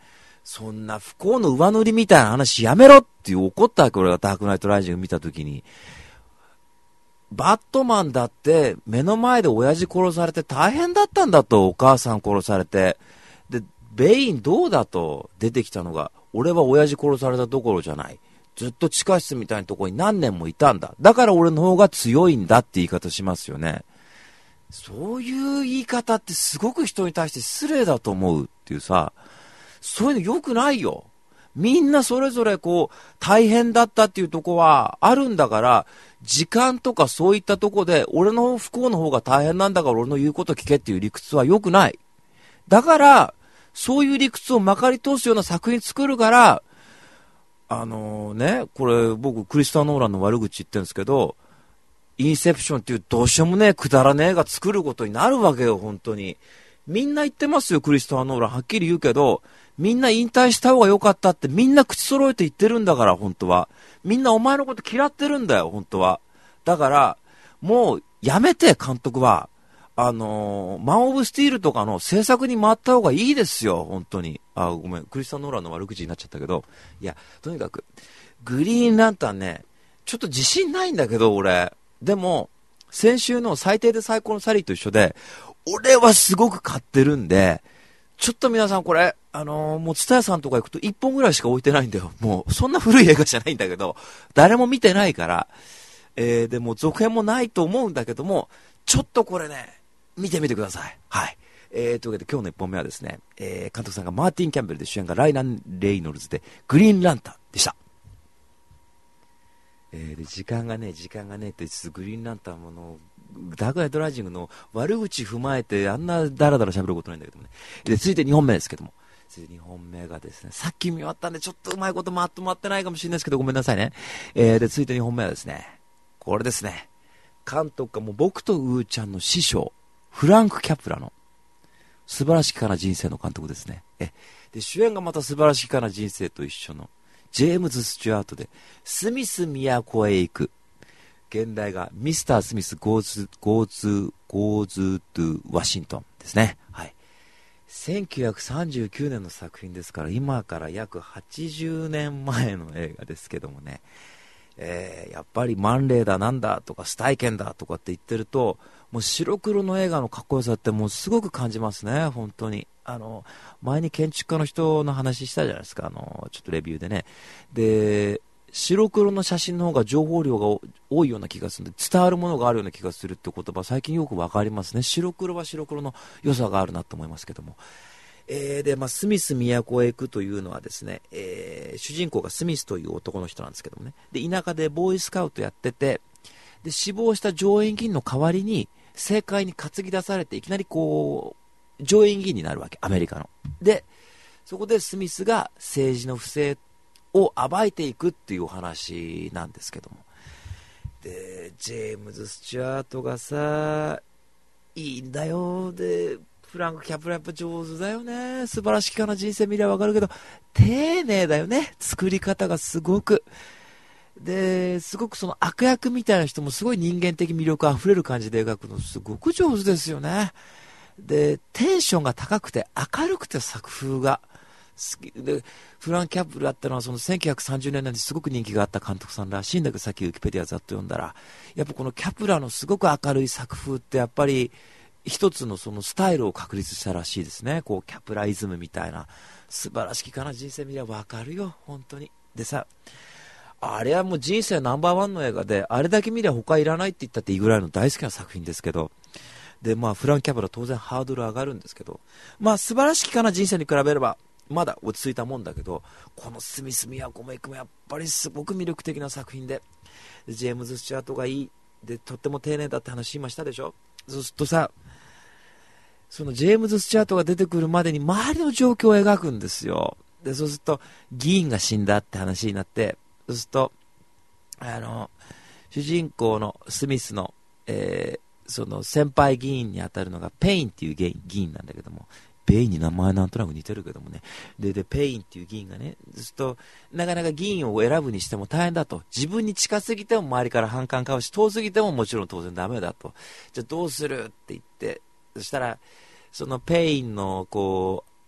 そんな不幸の上塗りみたいな話やめろっていう怒ったわけ、俺がダークナイトライジング見たときに。バットマンだって目の前で親父殺されて大変だったんだと、お母さん殺されて。で、ベインどうだと出てきたのが、俺は親父殺されたどころじゃない。ずっと地下室みたいなところに何年もいたんだ。だから俺の方が強いんだって言い方しますよね。そういう言い方ってすごく人に対して失礼だと思うっていうさ、そういうの良くないよ。みんなそれぞれこう大変だったっていうとこはあるんだから、時間とかそういったとこで俺の不幸の方が大変なんだから俺の言うこと聞けっていう理屈は良くない。だからそういう理屈をまかり通すような作品作るから、あのね、これ僕クリスター・ノーランの悪口言ってるんですけど、インセプションっていうどうしようもねえくだらねえが作ることになるわけよ。本当にみんな言ってますよ、クリスター・ノーランはっきり言うけど、みんな引退した方が良かったってみんな口揃えて言ってるんだから。本当はみんなお前のこと嫌ってるんだよ、本当は。だからもうやめて、監督はあのー、マン・オブ・スティールとかの制作に回った方がいいですよ、本当に。あ、ごめん、クリスタン・ノーランの悪口になっちゃったけど、いや、とにかくグリーンランタンね、ちょっと自信ないんだけど俺。でも先週の最低で最高のサリーと一緒で、俺はすごく買ってるんで、ちょっと皆さんこれあのー、もうツタヤさんとか行くといっぽんぐらいしか置いてないんだよ。もうそんな古い映画じゃないんだけど、誰も見てないから、えー、でも続編もないと思うんだけども、ちょっとこれね見てみてください。はい。えー、というわけで今日のいっぽんめはですね、えー、監督さんがマーティン・キャンベルで、主演がライナン・レイノルズでグリーンランタンでした。えー、で時間がね時間がねって言いつつ、グリーンランタンものダークナイトライジングの悪口踏まえてあんなダラダラ喋ることないんだけどもね。で続いてにほんめですけども、続いてにほんめがですね、さっき見終わったんでちょっとうまいことまとまってないかもしれないですけどごめんなさいね。えー、で続いてにほんめはですね、これですね、監督がもう僕とウーちゃんの師匠フランク・キャプラの素晴らしきかな人生の監督ですね。えで主演がまた素晴らしきかな人生と一緒のジェームズ・スチュアートで、スミス都へ行く。現代がミスター・スミス goes, goes, goes to Washington ですね。はい。せんきゅうひゃくさんじゅうきゅうねんの作品ですから、今から約はちじゅうねんまえの映画ですけどもね、えー、やっぱりマンレーだなんだとかスタイケンだとかって言ってると、もう白黒の映画のかっこよさってもうすごく感じますね、本当に。あの前に建築家の人の話したじゃないですか、あのちょっとレビューでね。で白黒の写真の方が情報量が多いような気がするんで、伝わるものがあるような気がするって言葉、最近よくわかりますね。白黒は白黒の良さがあるなと思いますけども、えー、で、まあ、スミス都へ行くというのはですね、えー、主人公がスミスという男の人なんですけどもね、で田舎でボーイスカウトやってて、で死亡した上院議員の代わりに政界に担ぎ出されて、いきなりこう上院議員になるわけ、アメリカの。でそこでスミスが政治の不正を暴いていくっていうお話なんですけども、でジェームズ・スチュアートがさいいんだよ。でフランク・キャプラやっぱ上手だよね。素晴らしきかな人生見ればわかるけど丁寧だよね、作り方がすごく。ですごくその悪役みたいな人もすごい人間的魅力あふれる感じで描くのすごく上手ですよね。でテンションが高くて明るくて作風が好きで、フランク・キャプラってのはそのせんきゅうひゃくさんじゅうねんだいにすごく人気があった監督さんらしいんだけど、さっきウィキペディアざっと読んだらやっぱこのキャプラのすごく明るい作風ってやっぱり一つのそのスタイルを確立したらしいですね。こうキャプライズムみたいな素晴らしきかな人生見ればわかるよ本当に。でさ、あれはもう人生ナンバーワンの映画で、あれだけ見れば他いらないって言ったっていいぐらいの大好きな作品ですけど、でまあフランク・キャプラ当然ハードル上がるんですけど、まあ素晴らしきかな人生に比べればまだ落ち着いたもんだけど、このスミス都へ行くもやっぱりすごく魅力的な作品で、でジェームズ・スチュアートがいいでとっても丁寧だって話今したでしょ。そうするとさ、そのジェームズ・スチュアートが出てくるまでに周りの状況を描くんですよ。でそうすると議員が死んだって話になって、そうするとあの主人公のスミスの、えー、その先輩議員に当たるのがペインっていう議員なんだけども、ペインに名前なんとなく似てるけどもね、ででペインっていう議員がね、ずっとなかなか議員を選ぶにしても大変だと、自分に近すぎても周りから反感買うし、遠すぎてももちろん当然ダメだと、じゃあどうするって言って、そしたらそのペインのこう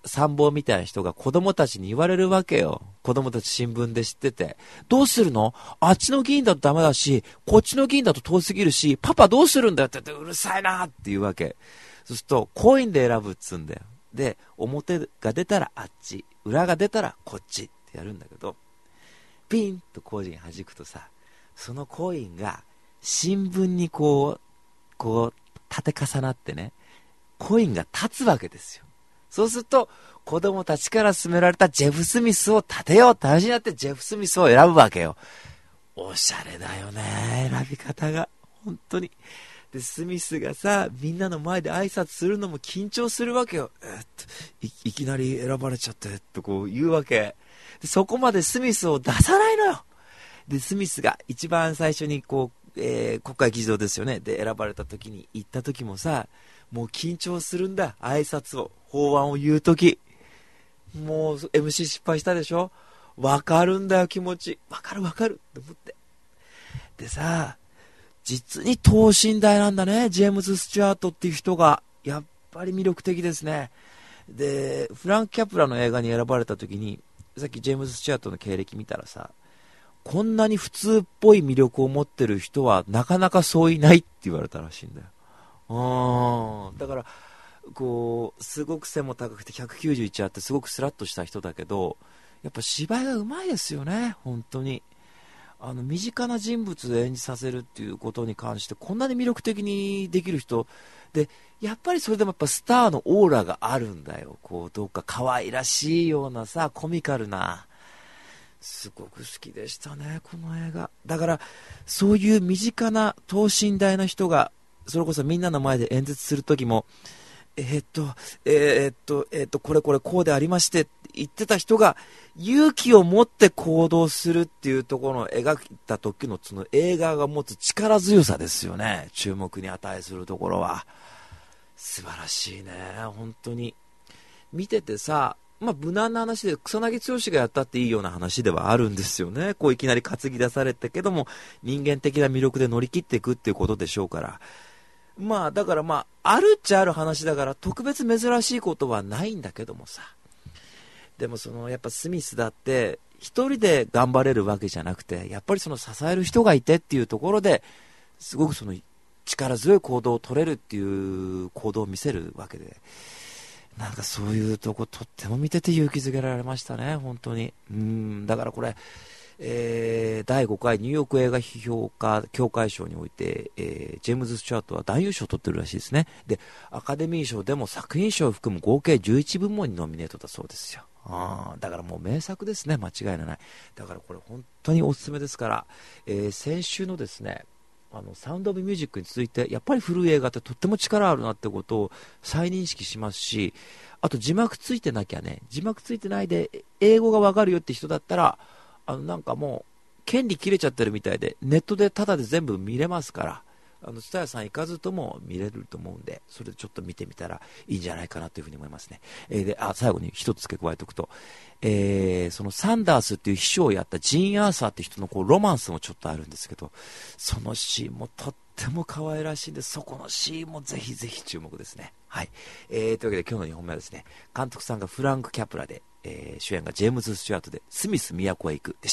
参謀みたいな人が子供たちに言われるわけよ。子供たち新聞で知ってて。どうするの？あっちの議員だとダメだし、こっちの議員だと遠すぎるし、パパどうするんだよって言って、うるさいなって言うわけ。そうすると、コインで選ぶっつうんだよ。で、表が出たらあっち、裏が出たらこっちってやるんだけど、ピンとコイン弾くとさ、そのコインが新聞にこう、こう、縦重なってね、コインが立つわけですよ。そうすると、子供たちから勧められたジェフ・スミスを立てようって話になってジェフ・スミスを選ぶわけよ。おしゃれだよね、選び方が。本当に。で、スミスがさ、みんなの前で挨拶するのも緊張するわけよ。えー、っとい、いきなり選ばれちゃって、とこう言うわけ。で、そこまでスミスを出さないのよ。で、スミスが一番最初にこう、えー、国会議事堂ですよね。で、選ばれた時に、行った時もさ、もう緊張するんだ。挨拶を、法案を言う時。もう エムシー 失敗したでしょ。わかるんだよ、気持ち。わかるわかるって思って。でさ、実に等身大なんだね、ジェームズ・スチュアートっていう人が。やっぱり魅力的ですね。で、フランク・キャプラの映画に選ばれた時に、さっきジェームズ・スチュアートの経歴見たらさ、こんなに普通っぽい魅力を持ってる人はなかなかそういないって言われたらしいんだよ。あー、だからこうすごく背も高くてひゃくきゅうじゅういちあってすごくスラッとした人だけど、やっぱ芝居がうまいですよね。本当にあの身近な人物を演じさせるっていうことに関してこんなに魅力的にできる人で、やっぱりそれでもやっぱスターのオーラがあるんだよ。こうどうか可愛らしいようなさ、コミカルな、すごく好きでしたね、この映画。だからそういう身近な等身大な人が、それこそみんなの前で演説するときも、えー、っと、えー、っと、えー、っと、これこれこうでありましてって言ってた人が勇気を持って行動するっていうところを描いた時のその映画が持つ力強さですよね。注目に値するところは素晴らしいね。本当に見ててさ、まあ、無難な話で草薙剛がやったっていいような話ではあるんですよね。こういきなり担ぎ出されたけども人間的な魅力で乗り切っていくっていうことでしょうから、まあだからまああるっちゃある話だから特別珍しいことはないんだけどもさ、でもそのやっぱスミスだって一人で頑張れるわけじゃなくて、やっぱりその支える人がいてっていうところですごくその力強い行動を取れるっていう行動を見せるわけで、なんかそういうとことっても見てて勇気づけられましたね、本当に。うーん、だからこれ、えー、だいごかいニューヨーク映画批評家協会賞において、えー、ジェームズ・スチュアートは男優賞を取ってるらしいですね。で、アカデミー賞でも作品賞を含む合計じゅういちぶもんにノミネートだそうですよ。あ、だからもう名作ですね、間違いのない。だからこれ本当におすすめですから、えー、先週のですね、あのサウンドオブミュージックに続いてやっぱり古い映画ってとっても力あるなってことを再認識しますし、あと字幕ついてなきゃね、字幕ついてないで英語がわかるよって人だったら、あのなんかもう権利切れちゃってるみたいでネットでタダで全部見れますから、あの蔦屋さん行かずとも見れると思うんで、それでちょっと見てみたらいいんじゃないかなというふうに思いますね。えー、で、あ、最後に一つ付け加えておくと、えー、そのサンダースっていう秘書をやったジーン・アーサーっていう人のこうロマンスもちょっとあるんですけど、そのシーンもとっても可愛らしいんで、そこのシーンもぜひぜひ注目ですね。はい。えー、というわけで今日のにほんめはですね、監督さんがフランク・キャプラで、えー、主演がジェームズ・スチュアートでスミス都へ行くでした。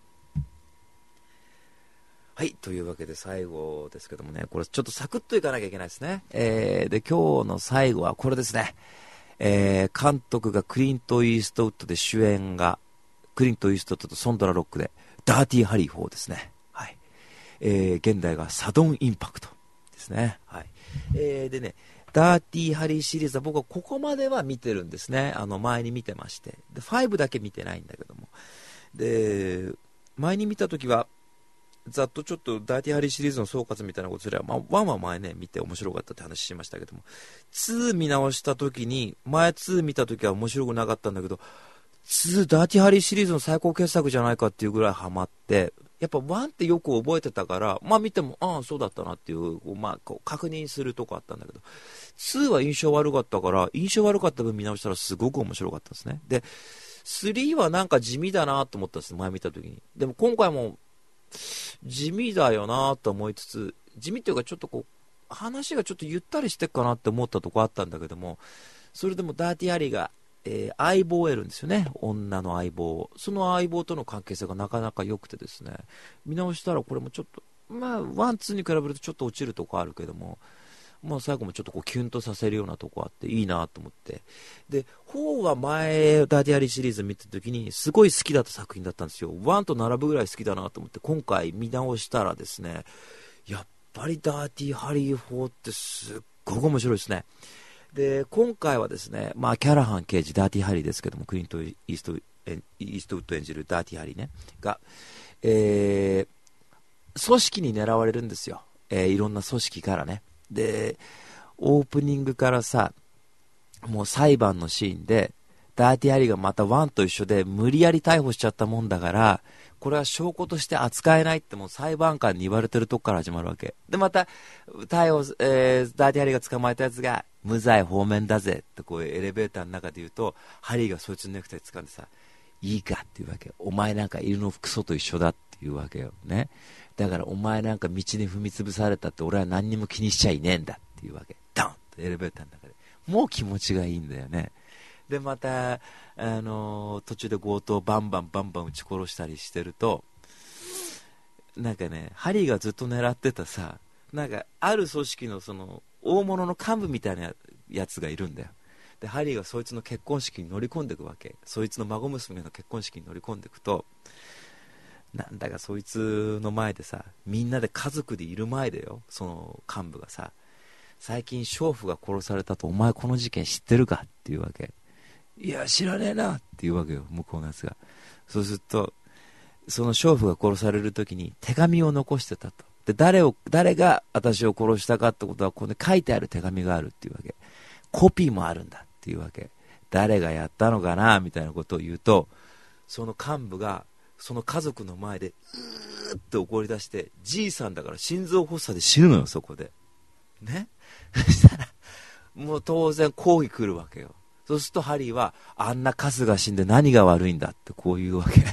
はい、というわけで最後ですけどもね、これちょっとサクッといかなきゃいけないですね。えー、で今日の最後はこれですね。えー、監督がクリント・イーストウッドで、主演がクリント・イーストウッドとソンドラ・ロックでダーティー・ハリーフォーですね。はい。えー、現代がサドン・インパクトですね。はい。えー、でね、ダーティー・ハリーシリーズは僕はここまでは見てるんですね。あの前に見てまして、でごだけ見てないんだけども、で前に見た時はざっとちょっとダーティーハリーシリーズの総括みたいなことすれば、まあ、ワンは前ね見て面白かったって話しましたけども、ツー見直した時に、前ツー見た時は面白くなかったんだけど、ツーダーティーハリーシリーズの最高傑作じゃないかっていうぐらいハマって、やっぱワンってよく覚えてたから、まあ見てもああそうだったなっていう、まあ、こう確認するとこあったんだけど、ツーは印象悪かったから、印象悪かった分見直したらすごく面白かったんですね。でスリーはなんか地味だなと思ったんです、前見た時に。でも今回も地味だよなと思いつつ、地味っていうかちょっとこう話がちょっとゆったりしてっかなって思ったとこあったんだけども、それでもダーティーハリーがえー、相棒を得るんですよね、女の相棒を。その相棒との関係性がなかなか良くてですね、見直したらこれもちょっと、まあ、ワン、ツーに比べるとちょっと落ちるとこあるけども、まあ、最後もちょっとこうキュンとさせるようなとこあっていいなと思って、で、フォーは前、ダーティハリーシリーズ見たときにすごい好きだった作品だったんですよ。ワンと並ぶぐらい好きだなと思って、今回見直したらですね、やっぱりダーティハリーフォーってすっごく面白いですね。で、今回はですね、まあ、キャラハン刑事、ダーティハリーですけども、クリント・イースト、イーストウッド演じるダーティハリーね、が、えー、組織に狙われるんですよ。えー、いろんな組織からね。で、オープニングからさ、もう裁判のシーンで、ダーティハリーがまたワンと一緒で無理やり逮捕しちゃったもんだから、これは証拠として扱えないってもう裁判官に言われてるとこから始まるわけで、また逮捕、えー、ダーティハリーが捕まえたやつが無罪放免だぜってこうエレベーターの中で言うと、ハリーがそいつのネクタイ掴んでさ、いいかっていうわけ。お前なんか犬のクソと一緒だっていうわけよね。だからお前なんか道に踏み潰されたって俺は何にも気にしちゃいねえんだっていうわけ。ドンってエレベーターの中でもう気持ちがいいんだよね。でまた、あのー、途中で強盗をバンバンバンバン撃ち殺したりしてると、なんかね、ハリーがずっと狙ってたさ、なんかある組織のその大物の幹部みたいなやつがいるんだよ。でハリーがそいつの結婚式に乗り込んでいくわけ。そいつの孫娘の結婚式に乗り込んでいくと、なんだかそいつの前でさ、みんなで家族でいる前でよ、その幹部がさ、最近娼婦が殺されたと、お前この事件知ってるかっていうわけ。いや知らねえなっていうわけよ、向こうのやつが。そうするとその娼婦が殺される時に手紙を残してたと。で誰を誰が私を殺したかってことはここで書いてある手紙があるっていうわけ。コピーもあるんだっていうわけ。誰がやったのかなみたいなことを言うと、その幹部がその家族の前でうーって怒り出して、じいさんだから心臓発作で死ぬのよ、そこでね。そしたらもう当然抗議来るわけよ。そうするとハリーは、あんなカスが死んで何が悪いんだってこう言うわけ、ね、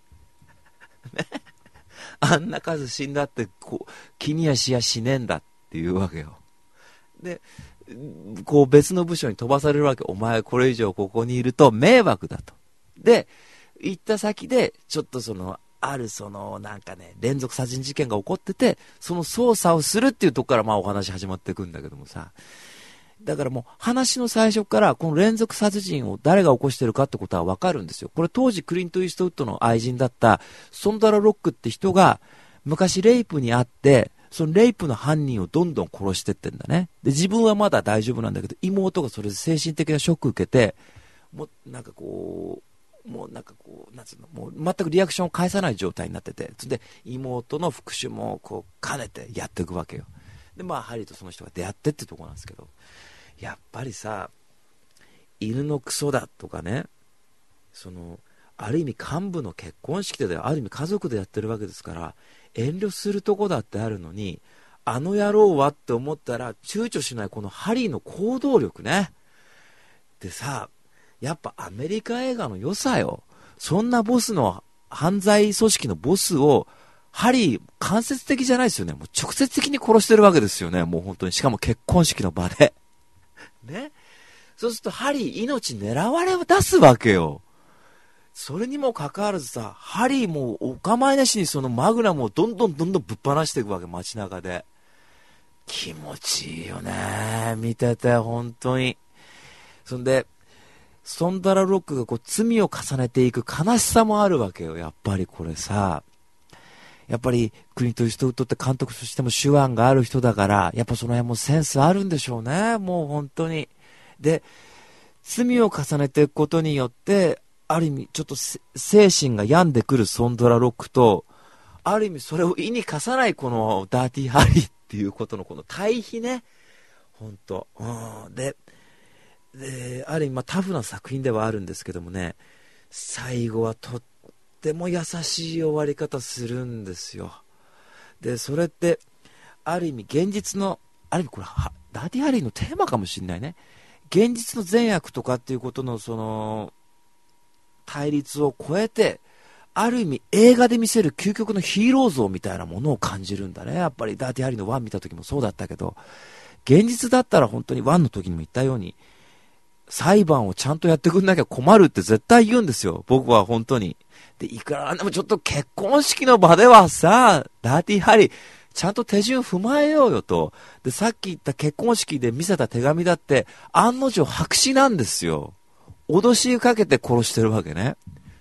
あんなカス死んだってこう気にやしやしねえんだっていうわけよ。でこう別の部署に飛ばされるわけ。お前これ以上ここにいると迷惑だと。で行った先でちょっとそのあるそのなんかね連続殺人事件が起こってて、その捜査をするっていうとこからまあお話始まっていくんだけどもさ、だからもう話の最初からこの連続殺人を誰が起こしてるかってことは分かるんですよ。これ当時クリント・イーストウッドの愛人だったソンダラ・ロックって人が昔レイプにあって、そのレイプの犯人をどんどん殺してってんだね。で自分はまだ大丈夫なんだけど、妹がそれで精神的なショック受けて、もうなんかこうもうなんかこうなんつうの、もう全くリアクションを返さない状態になってて、それで妹の復讐もこう兼ねてやっていくわけよ。でまあハリーとその人が出会ってってとこなんですけど、やっぱりさ、犬のクソだとかね、そのある意味幹部の結婚式である意味家族でやってるわけですから、遠慮するとこだってあるのに、あの野郎はって思ったら躊躇しないこのハリーの行動力ね。でさ、やっぱアメリカ映画の良さよ。そんなボスの犯罪組織のボスをハリー間接的じゃないですよね。もう直接的に殺してるわけですよね。もう本当に、しかも結婚式の場でね。そうするとハリー命狙われを出すわけよ。それにもかかわらずさ、ハリーもお構いなしにそのマグナムをどんどんどんどんぶっ放していくわけ、街中で。気持ちいいよね、見てて本当に。そんでソンダラ・ロックがこう罪を重ねていく悲しさもあるわけよ。やっぱりこれさ、やっぱりクリント・イーストウッドって監督としても手腕がある人だから、やっぱその辺もセンスあるんでしょうね、もう本当に。で罪を重ねていくことによってある意味ちょっと精神が病んでくるソンダラ・ロックと、ある意味それを意に課さないこのダーティー・ハリーっていうことのこの対比ね、本当、うん、でである意味まあタフな作品ではあるんですけどもね、最後はとっても優しい終わり方するんですよ。でそれってある意味現実の、ある意味これダーティーハリーのテーマかもしれないね。現実の善悪とかっていうことのその対立を超えて、ある意味映画で見せる究極のヒーロー像みたいなものを感じるんだね。やっぱりダーティーハリーのワン見た時もそうだったけど、現実だったら本当にワンの時にも言ったように、 裁判をちゃんとやってくんなきゃ困るって絶対言うんですよ。僕は本当に。で、いくらなんでもちょっと結婚式の場ではさ、ダーティーハリー、ちゃんと手順踏まえようよと。で、さっき言った結婚式で見せた手紙だって、案の定白紙なんですよ。脅しかけて殺してるわけね。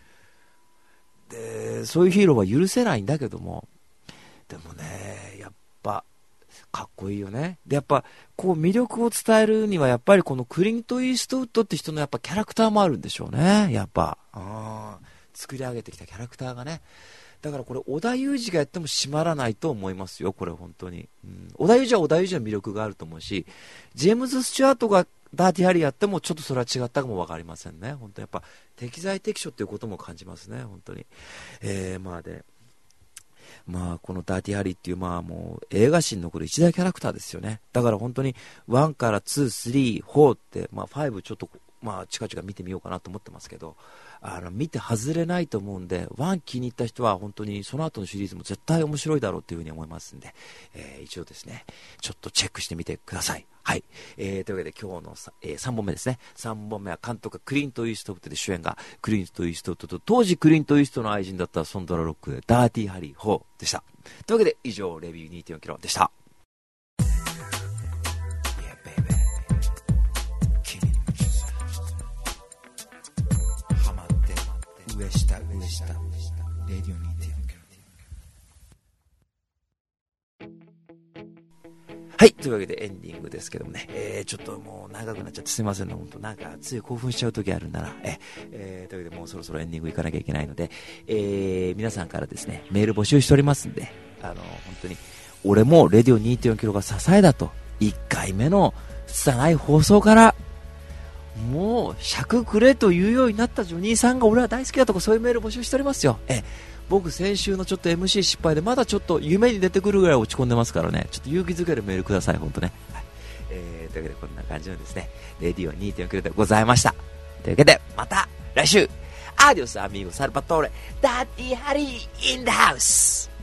で、そういうヒーローは許せないんだけども。でもね、やっぱ、かっこいいよね。で、やっぱ、こう魅力を伝えるには、やっぱりこのクリント・イーストウッドって人のやっぱキャラクターもあるんでしょうね。やっぱ。あ作り上げてきたキャラクターがね。だからこれ、織田裕二がやっても締まらないと思いますよ。これ本当に。うん、織田裕二は織田裕二の魅力があると思うし、ジェームズ・スチュアートがダーティーハリーやってもちょっとそれは違ったかもわかりませんね。本当やっぱ適材適所っていうことも感じますね。本当に。えー、まあで、まあこのダーティーハリーっていうまあもう映画史に残る一大キャラクターですよね。だから本当にワンからツー、スリー、フォーってまあファイブちょっとまあ近々見てみようかなと思ってますけど、あの見て外れないと思うんで、ワン気に入った人は本当にその後のシリーズも絶対面白いだろうというふうに思いますんで、えー、一応ですねちょっとチェックしてみてください。はい、えー、というわけで今日のさ、えー、さんぼんめですね。さんぼんめは監督クリント・イーストウッドで、主演がクリント・イーストウッドと当時クリント・イーストの愛人だったソンドラ・ロックでダーティーハリーフォーでした。というわけで以上レビュー にてんよん キロでした。上下上下レディオ にてんよん キロ。はい、というわけでエンディングですけどもね、えー、ちょっともう長くなっちゃってすいませんね。本当なんかつい興奮しちゃう時あるんだな。ええー、というわけでもうそろそろエンディング行かなきゃいけないので、えー、皆さんからですねメール募集しておりますんで、あの本当に俺もレディオ にてんよん キロが支えだと、いっかいめの拙い放送からもう尺くれというようになったジョニーさんが俺は大好きだとか、そういうメール募集しておりますよ。え僕先週のちょっと エムシー 失敗でまだちょっと夢に出てくるぐらい落ち込んでますからね、ちょっと勇気づけるメールください本当ね。はい、えー、というわけでこんな感じのですねレディオ にてんよん キロでございました。というわけでまた来週、アディオスアミーゴサルバトーレダーティーハリーインダハウス。